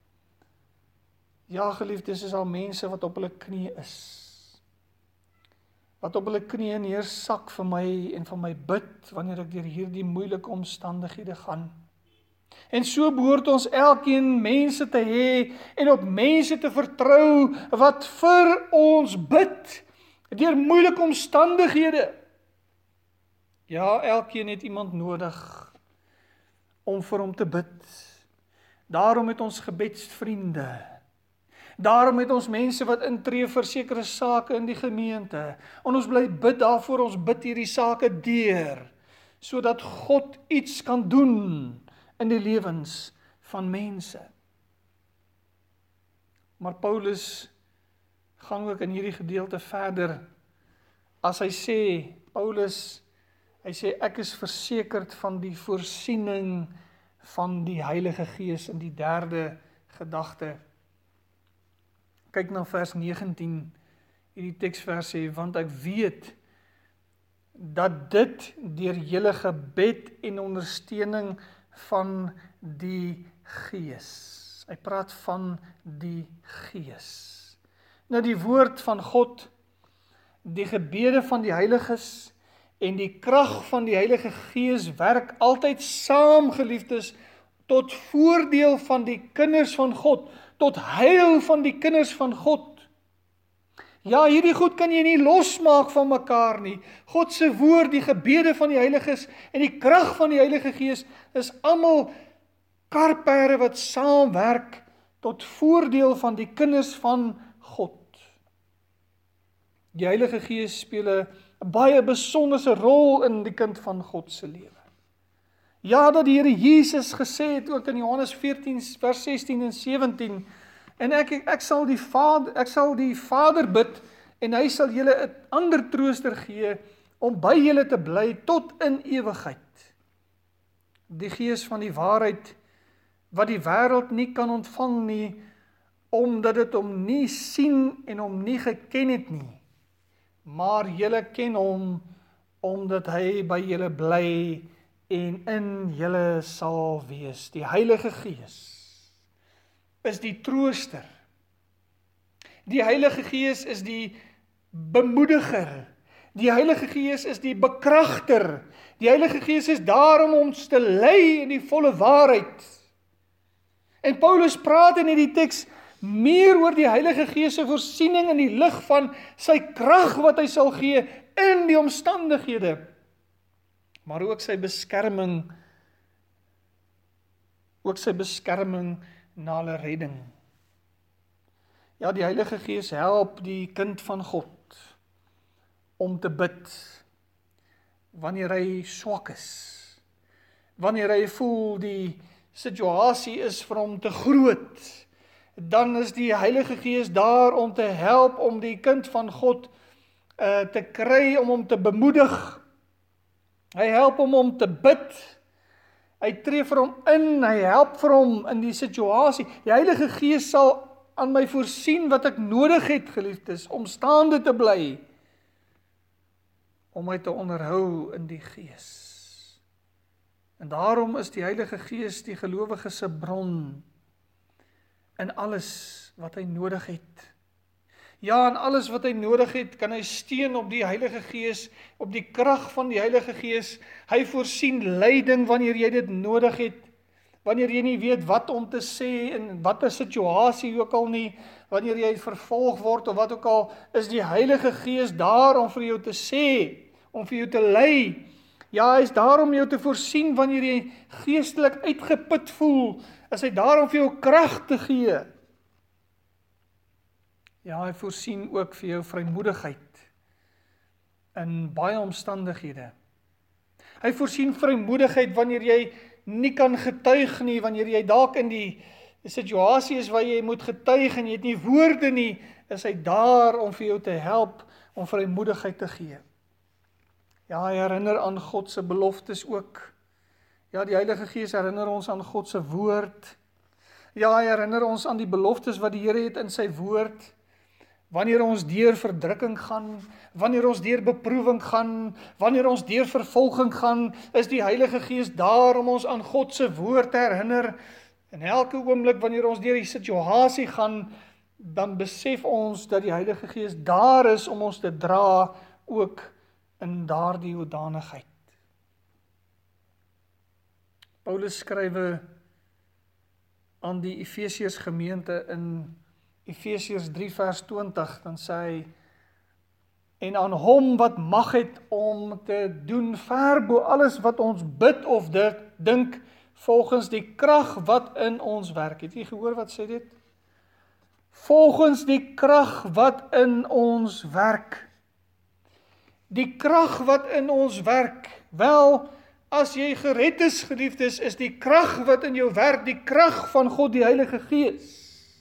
Speaker 1: Ja, geliefdes, is daar mense wat op hulle knie is, wat op hulle knie neersak vir my en vir my bid, wanneer ek deur hierdie moeilike omstandighede gaan. En so behoort ons elkeen mense te hê en op mense te vertrou wat vir ons bid deur moeilike omstandighede. Ja, elkeen het iemand nodig om vir hom te bid. Daarom het ons gebedsvriende. Daarom het ons mense wat intree vir sekere sake in die gemeente. En ons bly bid daarvoor, ons bid hierdie sake deur, sodat God iets kan doen in die lewens van mense. Maar Paulus gaan ook in hierdie gedeelte verder, as hy sê, Paulus, hy sê, ek is versekerd van die voorsiening van die Heilige Gees in die derde gedagte. Kyk na vers negentien, hierdie teksvers sê, want ek weet, dat dit deur julle gebed en ondersteuning van die Gees. Hy praat van die Gees. Nou die woord van God, die gebede van die heiliges en die krag van die Heilige Gees werk altyd saam, geliefdes, tot voordeel van die kinders van God, tot heil van die kinders van God. Ja, hierdie goed kan jy nie losmaak van mekaar nie. God se woord, die gebede van die heiliges en die krag van die Heilige Gees is almal karpere wat saamwerk tot voordeel van die kinders van God. Die Heilige Gees speel 'n baie besonderse rol in die kind van God se lewe. Ja, dat die Here Jesus gesê het ook in Johannes veertien vers sestien en sewentien, en ek ek sal die Vader ek sal die Vader bid en hy sal julle 'n ander trooster gee om by julle te bly tot in ewigheid. Die Gees van die waarheid wat die wêreld nie kan ontvang nie, omdat dit hom nie sien en hom nie geken het nie. Maar julle ken hom omdat hy by julle bly en in julle sal wees. Die Heilige Gees is die trooster. Die Heilige Gees is die bemoediger. Die Heilige Gees is die bekragter. Die Heilige Gees is daar om ons te lei in die volle waarheid. En Paulus praat in hierdie teks meer oor die Heilige Gees se voorsiening in die lig van sy krag wat hy sal gee in die omstandighede, maar ook sy beskerming, ook sy beskerming na hulle redding. Ja, die Heilige Gees help die kind van God om te bid wanneer hy swak is, wanneer hy voel die situasie is vir hom te groot. Dan is die Heilige Gees daar om te help om die kind van God uh, te kry, om hom te bemoedig. Hy help hom om te bid. Hy tree vir hom in, hy help vir hom in die situasie. Die Heilige Gees sal aan my voorsien wat ek nodig het, geliefdes, om staande te bly, om my te onderhou in die Gees. En daarom is die Heilige Gees die gelowige se bron in alles wat hy nodig het. Ja, in alles wat hy nodig het, kan hy steun op die Heilige Gees, op die krag van die Heilige Gees. Hy voorsien leiding wanneer jy dit nodig het, wanneer jy nie weet wat om te sê, in watter situasie ook al nie, wanneer jy vervolg word of wat ook al, is die Heilige Gees daar om vir jou te sê, om vir jou te lei. Ja, hy is daar om jou te voorsien wanneer jy geestelik uitgeput voel, is hy daar om vir jou krag te gee. Ja, hy voorsien ook vir jou vrymoedigheid in baie omstandighede. Hy voorsien vrymoedigheid wanneer jy nie kan getuig nie, wanneer jy dalk in die situasie is waar jy moet getuig en jy het nie woorde nie, is hy daar om vir jou te help om vrymoedigheid te gee. Ja, hy herinner aan God se beloftes ook. Ja, die Heilige Gees herinner ons aan God se woord. Ja, hy herinner ons aan die beloftes wat die Here het in sy woord. Wanneer ons deur verdrukking gaan, wanneer ons deur beproewing gaan, wanneer ons deur vervolging gaan, is die Heilige Gees daar om ons aan God se woord te herinner. En elke oomblik wanneer ons deur die situasie gaan, dan besef ons dat die Heilige Gees daar is om ons te dra, ook in daardie hoedanigheid. Paulus skrywe aan die Efesiërs gemeente in Efesiërs drie vers twintig, dan sê hy, en aan hom wat mag het om te doen ver bo alles wat ons bid of dit dink, volgens die krag wat in ons werk. Het jy gehoor wat sê dit? Volgens die krag wat in ons werk. Die krag wat in ons werk, wel, as jy gered is, geliefdes, is die krag wat in jou werk, die krag van God, die Heilige Gees.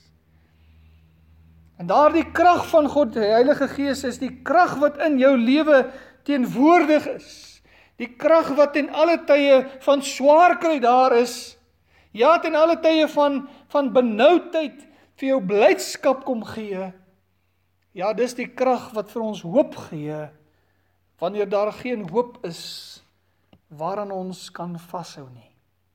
Speaker 1: En daardie krag van God, die Heilige Gees, is die krag wat in jou lewe teenwoordig is. Die krag wat ten alle tye van swaar kry daar is. Ja, ten alle tye van, van benoudheid vir jou blydskap kom gee. Ja, dis die krag wat vir ons hoop gee, wanneer daar geen hoop is, waaraan ons kan vashou nie.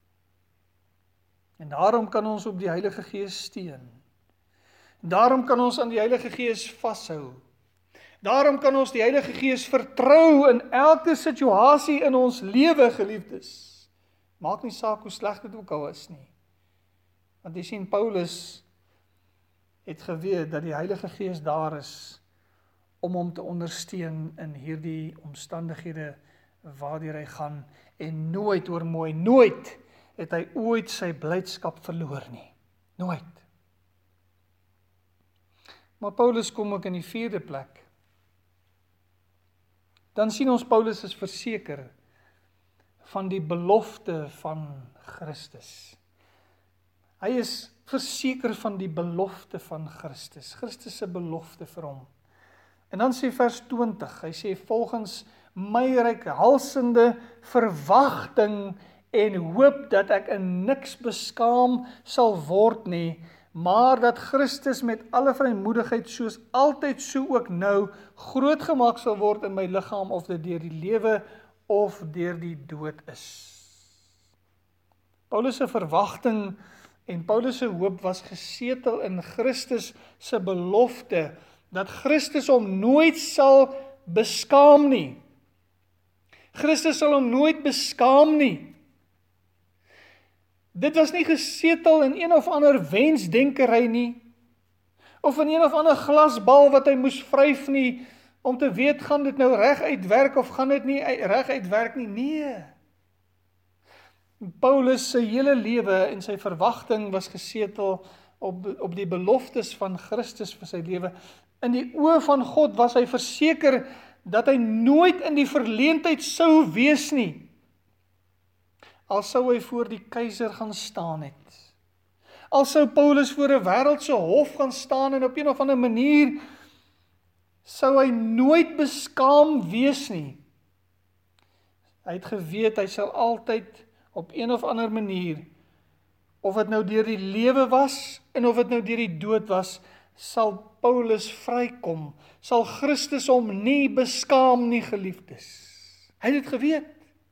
Speaker 1: En daarom kan ons op die Heilige Gees steun. Daarom kan ons aan die Heilige Gees vashou. Daarom kan ons die Heilige Gees vertrou in elke situasie in ons lewe, geliefdes. Maak nie saak hoe sleg dit ook al is nie. Want jy sien, Paulus het geweet dat die Heilige Gees daar is om hom te ondersteun in hierdie omstandighede waardeur hy gaan, en nooit, hoor mooi, nooit het hy ooit sy blydskap verloor nie. Nooit. Maar Paulus kom ook in die vierde plek. Dan sien ons Paulus is verseker van die belofte van Christus. Hy is verseker van die belofte van Christus. Christus se belofte vir hom. En dan sê vers twintig, hy sê volgens my reikhalsende verwagting en hoop dat ek in niks beskaam sal word nie, maar dat Christus met alle vrymoedigheid soos altyd so ook nou groot gemaak sal word in my liggaam, of dit deur die lewe of deur die dood is. Paulus se verwagting en Paulus se hoop was gesetel in Christus se belofte, dat Christus hom nooit sal beskaam nie. Christus sal hom nooit beskaam nie. Dit was nie gesetel in een of ander wensdenkery nie, of in een of ander glasbal wat hy moes vryf nie, om te weet, gaan dit nou reg uitwerk of gaan dit nie reg uitwerk nie. Nee. Paulus se hele lewe en sy verwagting was gesetel op, op die beloftes van Christus vir sy lewe. In die oë van God was hy verseker dat hy nooit in die verleentheid sou wees nie, al sou hy voor die keiser gaan staan het. Al sou Paulus voor 'n wêreldse hof gaan staan en op een of ander manier sou hy nooit beskaam wees nie. Hy het geweet hy sal altyd op een of ander manier, of dit nou deur die lewe was en of dit nou deur die dood was, sal Paulus vrykom, sal Christus hom nie beskaam nie, geliefdes. Hy het dit geweet.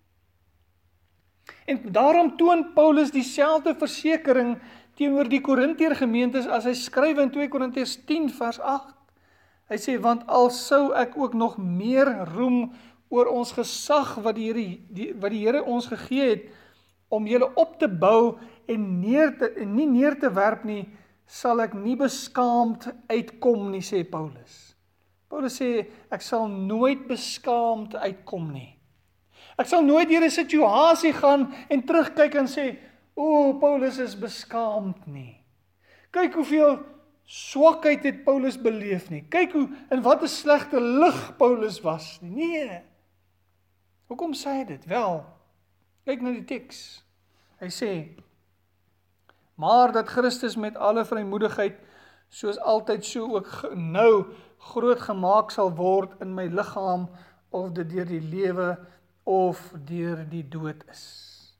Speaker 1: En daarom toon Paulus dieselfde versekering teenoor die Korintiër gemeentes as hy skryf in twee Korintiërs tien vers agt. Hy sê, want al sou ek ook nog meer roem oor ons gesag wat die Here, die, wat die Here ons gegee het, om julle op te bou en, neer te, en nie neer te werp nie, sal ek nie beskaamd uitkom nie, sê Paulus. Paulus sê, ek sal nooit beskaamd uitkom nie. Ek sal nooit deur 'n situasie gaan en terugkyk en sê, o, Paulus is beskaamd nie. Kyk hoeveel swakheid het Paulus beleef nie. Kyk hoe, in wat 'n slegte lig Paulus was nie. Nee. Hoekom sê hy dit? Wel, kyk na die teks. Hy sê, maar dat Christus met alle vrymoedigheid, soos altyd so ook nou, groot gemaak sal word in my liggaam, of dit deur die lewe of deur die dood is.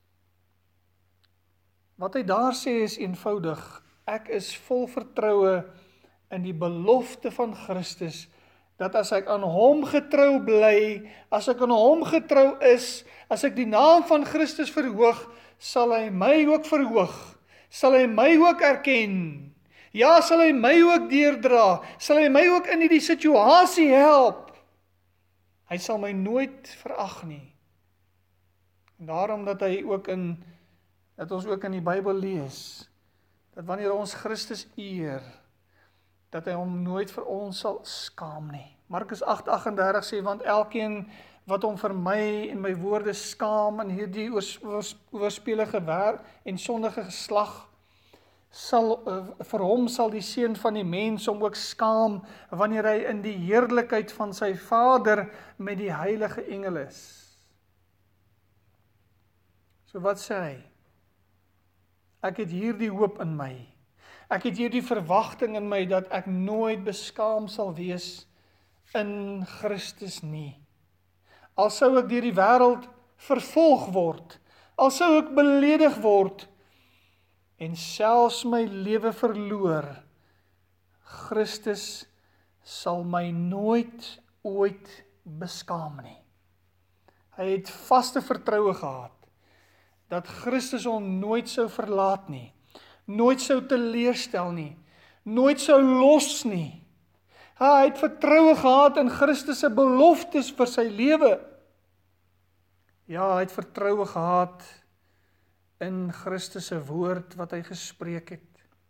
Speaker 1: Wat hy daar sê is eenvoudig, ek is vol vertroue in die belofte van Christus, dat as ek aan hom getrou bly, as ek aan hom getrou is, as ek die naam van Christus verhoog, sal hy my ook verhoog, sal hy my ook erken, ja, sal hy my ook deurdra, sal hy my ook in die situasie help, hy sal my nooit verag nie. En daarom dat hy ook in, dat ons ook in die Bybel lees, dat wanneer ons Christus eer, dat hy hom nooit vir ons sal skaam nie. Markus agt agt agt sê, want elkeen wat hom vir my en my woorde skaam in hierdie oors, oors, oorspelige wêreld en sondige geslag, sal, uh, vir hom sal die seun van die mens hom ook skaam, wanneer hy in die heerlikheid van sy Vader met die heilige engele is. So wat sê hy? Ek het hierdie hoop in my. Ek het hierdie verwagting in my dat ek nooit beskaam sal wees in Christus nie. Al sou ek deur die wêreld vervolg word, al sou ek beledig word en selfs my lewe verloor, Christus sal my nooit ooit beskaam nie. Hy het vaste vertroue gehad dat Christus hom nooit sou verlaat nie, nooit sou teleurstel nie, nooit sou los nie. Hy het vertroue gehad in Christus se beloftes vir sy lewe. Ja, hy het vertroue gehad in Christus se woord wat hy gespreek het.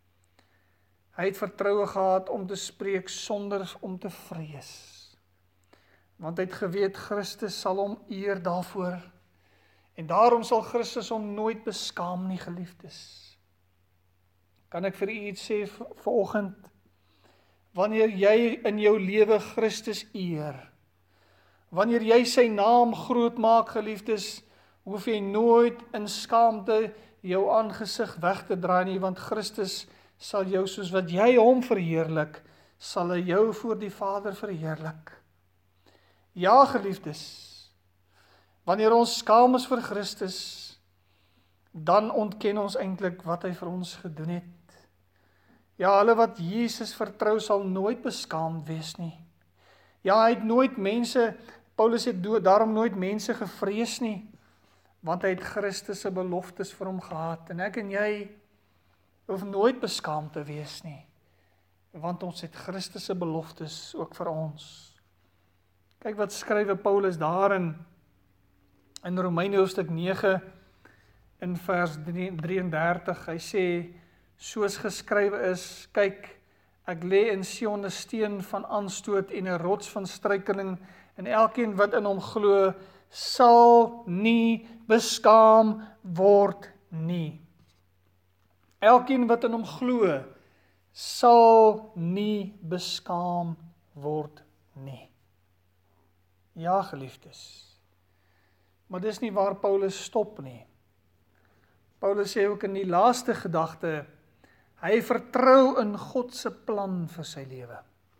Speaker 1: Hy het vertroue gehad om te spreek sonder om te vrees. Want hy het geweet Christus sal hom eer daarvoor. En daarom sal Christus hom nooit beskaam nie, geliefdes. Kan ek vir u iets sê vanoggend? Wanneer jy in jou lewe Christus eer, wanneer jy sy naam groot maak, geliefdes, hoef jy nooit in skaamte jou aangesig weg te draai nie, want Christus sal jou soos wat jy hom verheerlik, sal hy jou voor die Vader verheerlik. Ja, geliefdes, wanneer ons skaam is vir Christus, dan ontken ons eintlik wat hy vir ons gedoen het. Ja, hulle wat Jesus vertrou sal nooit beskaamd wees nie. Ja, hy het nooit mense, Paulus het daarom nooit mense gevrees nie, want hy het Christus se beloftes vir hom gehad. En ek en jy hoef nooit beskaamd te wees nie, want ons het Christus se beloftes ook vir ons. Kyk wat skrywe Paulus daarin, in Romeine hoofstuk nege, in vers drieëndertig, hy sê, soos geskrywe is, kyk, ek lê in Sion 'n steen van aanstoot en 'n rots van struikeling, en elkeen wat in hom glo, sal nie beskaam word nie. Elkeen wat in hom glo, sal nie beskaam word nie. Ja, geliefdes. Maar dis nie waar Paulus stop nie. Paulus sê ook in die laaste gedagte, hy vertrou in God se plan vir sy lewe.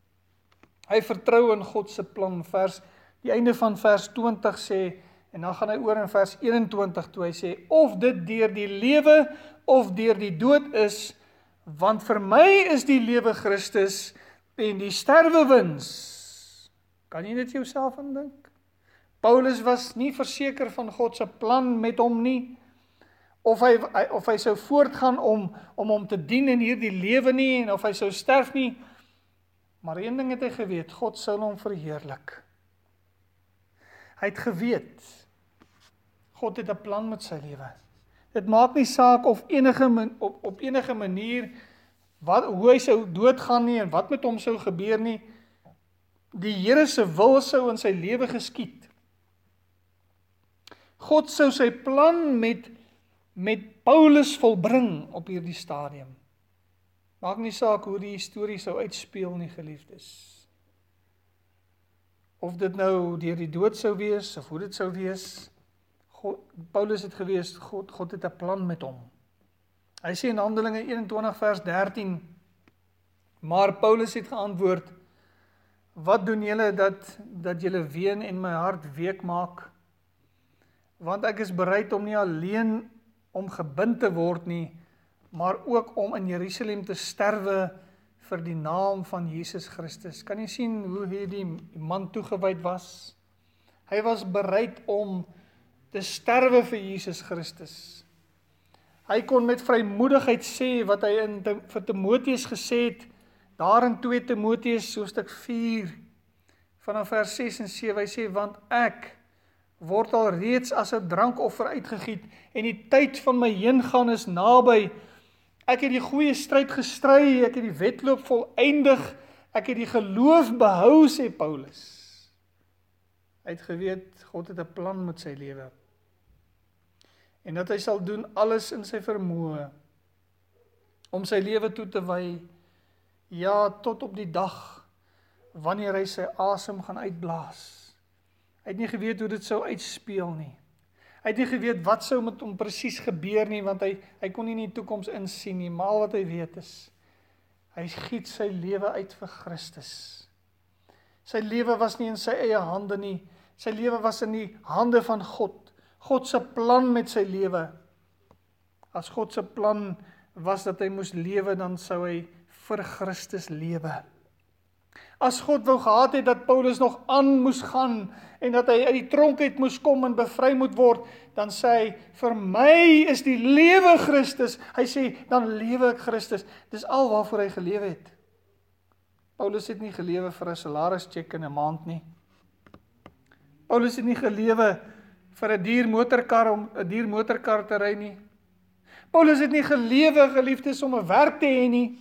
Speaker 1: Hy vertrou in God se plan. Vers, die einde van vers twintig sê, en dan gaan hy oor in vers eenentwintig toe hy sê, of dit deur die lewe of deur die dood is, want vir my is die lewe Christus en die sterwe wins. Kan jy dit jouself indink? Paulus was nie verseker van God se plan met hom nie, of hy, of hy sou voortgaan om, om hom te dien in hierdie lewe nie, en of hy sou sterf nie, maar een ding het hy geweet, God sou hom verheerlik. Hy het geweet, God het 'n plan met sy lewe. Dit maak nie saak of enige, op, op enige manier, wat, hoe hy sou doodgaan nie, en wat met hom sou gebeur nie, die Here se wil sou in sy lewe geskied. God sou sy plan met, met Paulus volbring op hierdie stadium. Maak nie saak hoe die storie sou uitspeel nie, geliefdes. Of dit nou deur die dood sou wees, of hoe dit sou wees, God, Paulus het gewees, God, God het 'n plan met hom. Hy sê in Handelinge eenentwintig vers dertien, maar Paulus het geantwoord, wat doen julle dat, dat julle ween en my hart week maak? Want ek is bereid om nie alleen om gebind te word nie, maar ook om in Jerusalem te sterwe vir die naam van Jesus Christus. Kan jy sien hoe hierdie man toegewyd was? Hy was bereid om te sterwe vir Jesus Christus. Hy kon met vrymoedigheid sê wat hy in te, vir Timoteus gesê het, daar in twee Timoteus hoofstuk vier, vanaf vers ses en sewe, hy sê, want ek word al reeds as 'n drankoffer uitgegiet, en die tyd van my heengaan is naby. Ek het die goeie stryd gestry, ek het die wedloop volëindig, ek het die geloof behou, sê Paulus. Hy het geweet, God het 'n plan met sy lewe. En dat hy sal doen alles in sy vermoë, om sy lewe toe te wy, ja, tot op die dag, wanneer hy sy asem gaan uitblaas. Hy het nie geweet hoe dit sou uitspeel nie. Hy het nie geweet wat sou met hom presies gebeur nie, want hy, hy kon nie in die toekoms insien nie, maar al wat hy weet is, hy giet sy lewe uit vir Christus. Sy lewe was nie in sy eie hande nie, sy lewe was in die hande van God. God se plan met sy lewe. As God se plan was dat hy moes lewe, dan sou hy vir Christus lewe. As God wou gehad het dat Paulus nog aan moes gaan, en dat hy uit die tronk uit moes kom en bevry moet word, dan sê hy, vir my is die lewe Christus. Hy sê, dan lewe ek Christus. Dis al waarvoor hy gelewe het. Paulus het nie gelewe vir 'n salarischeck in 'n maand nie. Paulus het nie gelewe vir 'n duur motorkar om 'n duur motorkar te ry nie. Paulus het nie gelewe, geliefdes, om 'n werk te hê nie.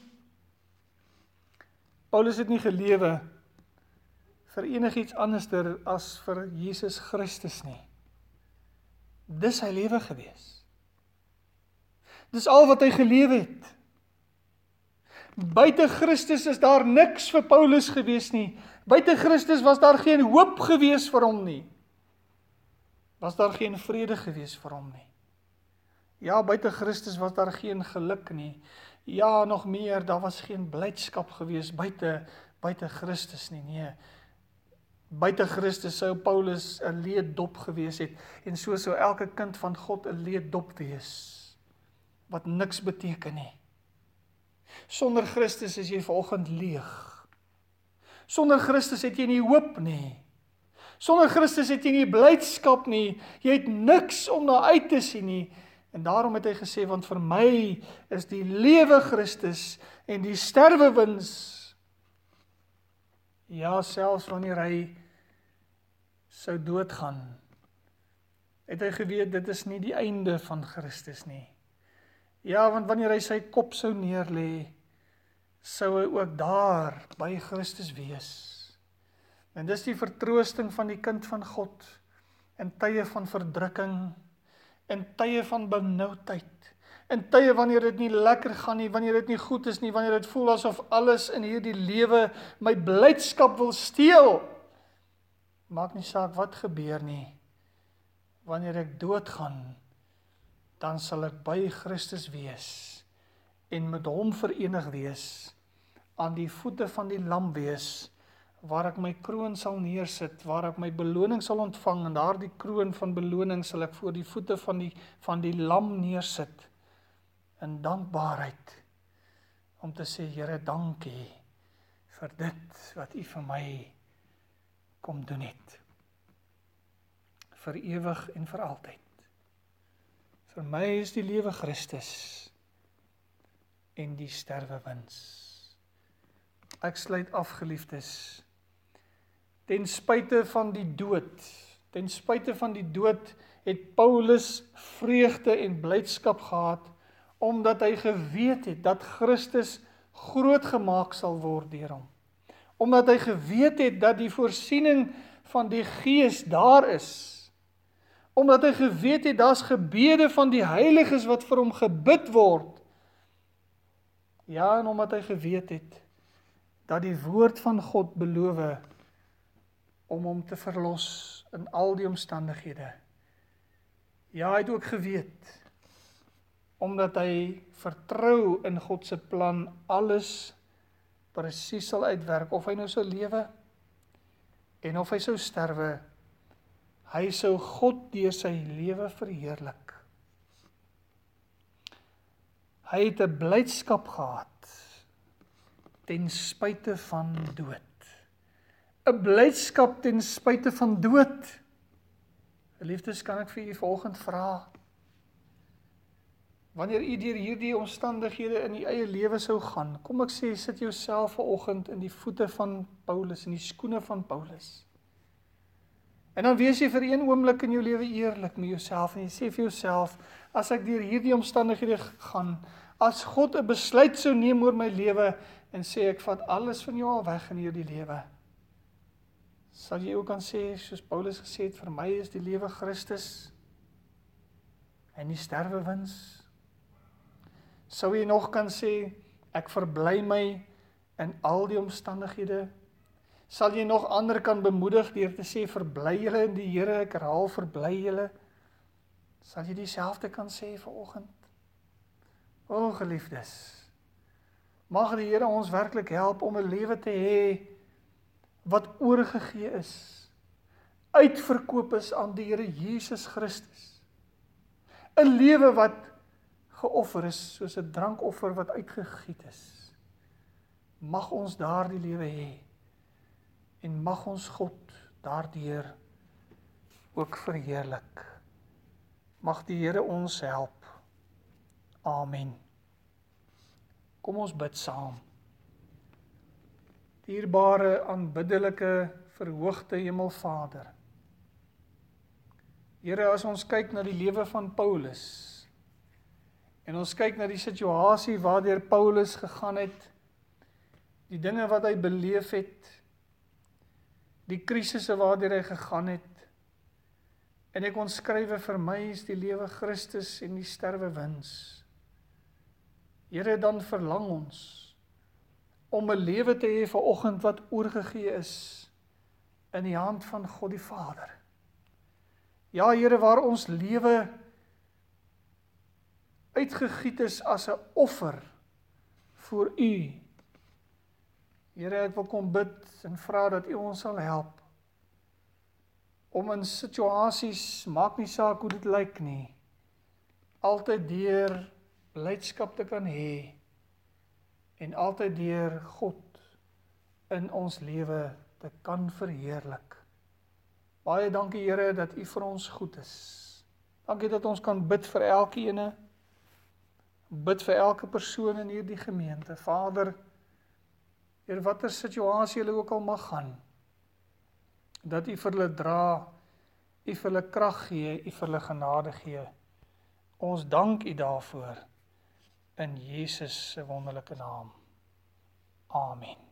Speaker 1: Paulus het nie gelewe vir enigiets anderster as vir Jesus Christus nie. Dis sy lewe gewees. Dis al wat hy gelewe het. Buite Christus is daar niks vir Paulus gewees nie. Buite Christus was daar geen hoop gewees vir hom nie. Was daar geen vrede gewees vir hom nie. Ja, buite Christus was daar geen geluk nie. Ja, nog meer, daar was geen blydskap gewees buite, buite Christus nie. Nee. Buite Christus sou Paulus 'n leeddop gewees het, en so sou elke kind van God 'n leeddop wees, wat niks beteken nie. Sonder Christus is jy vanoggend leeg. Sonder Christus het jy nie hoop nie. Sonder Christus het jy nie blydskap nie. Jy het niks om na uit te sien nie. En daarom het hy gesê, want vir my is die lewe Christus en die sterwe wins. Ja, selfs wanneer hy sou doodgaan, het hy geweet, dit is nie die einde van Christus nie. Ja, want wanneer hy sy kop sou neerlê, sou hy ook daar by Christus wees. En dis die vertroosting van die kind van God, in tye van verdrukking, in tye van benoudheid, in tye wanneer dit nie lekker gaan nie, wanneer dit nie goed is nie, wanneer dit voel asof alles in hierdie lewe my blydskap wil steel. Maak nie saak wat gebeur nie. Wanneer ek doodgaan, dan sal ek by Christus wees en met hom verenig wees, aan die voete van die lam wees, waar ek my kroon sal neersit, waar ek my beloning sal ontvang, en daardie kroon van beloning sal ek voor die voete van die, van die lam neersit, in dankbaarheid, om te sê, Here, dankie vir dit wat U vir my kom doen het. Vir ewig en vir altyd. Vir my is die lewe Christus en die sterwe wins. Ek sluit af, geliefdes. Ten spyte van die dood, ten spyte van die dood, het Paulus vreugde en blydskap gehad, omdat hy geweet het dat Christus groot gemaak sal word deur hom. Omdat hy geweet het dat die voorsiening van die Gees daar is. Omdat hy geweet het, daar's gebede van die heiliges wat vir hom gebid word. Ja, en omdat hy geweet het, dat die woord van God beloof om hom te verlos in al die omstandighede. Ja, hy het ook geweet, omdat hy vertrou in God se plan, alles presies sal uitwerk, of hy nou sou lewe, en of hy sou sterwe, hy sou God deur sy lewe verheerlik. Hy het 'n blydskap gehad, ten spyte van dood. 'n Blydskap ten spyte van dood. Geliefdes, kan ek vir u volgende vra, wanneer u deur hierdie omstandighede in u eie lewe sou gaan, kom ek sê, sit jouself vanoggend in die voete van Paulus, in die skoene van Paulus. En dan wees jy vir een oomblik in jou lewe eerlik met jouself, en jy sê vir jouself, as ek deur hierdie omstandighede gaan, as God 'n besluit sou neem oor my lewe, en sê ek vat alles van jou al weg in hierdie lewe, sal jy ook kan sê, soos Paulus gesê het, vir my is die lewe Christus, en die sterwe wins. Sou jy nog kan sê, ek verbly my in al die omstandighede? Sal jy nog ander kan bemoedig deur te sê, verbly julle in die Here, ek herhaal, verbly julle? Sal jy dieselfde kan sê vanoggend? O, geliefdes, mag die Here ons werklik help om 'n lewe te hê wat oorgegee is, uitverkoop is aan die Here Jesus Christus. 'n Lewe wat geoffer is, soos 'n drankoffer wat uitgegiet is. Mag ons daardie lewe hê, en mag ons God daardeur ook verheerlik. Mag die Here ons help. Amen. Kom ons bid saam. Dierbare, aanbiddelike, verhoogde Hemelvader. Here, as ons kyk na die lewe van Paulus, En ons kyk na die situasie waardeur Paulus gegaan het, die dinge wat hy beleef het, die krisisse waardeur hy gegaan het, en ek ontskrywe vir my is die lewe Christus en die sterwe wins. Here, dan verlang ons om 'n lewe te hê vanoggend wat oorgegee is in die hand van God die Vader. Ja, Here, waar ons lewe uitgegiet is as 'n offer voor U. Here, ek wil kom bid en vra dat U ons sal help om in situasies, maak nie saak hoe dit lyk nie, altyd deur blydskap te kan hê en altyd deur God in ons lewe te kan verheerlik. Baie dankie, Here, dat U vir ons goed is. Dankie dat ons kan bid vir elkeen, bid vir elke persoon in hierdie gemeente. Vader, Here, watter situasie hulle ook al mag gaan, dat U vir hulle dra, U vir hulle krag gee, U vir hulle genade gee. Ons dank U daarvoor, in Jesus se wonderlike naam. Amen.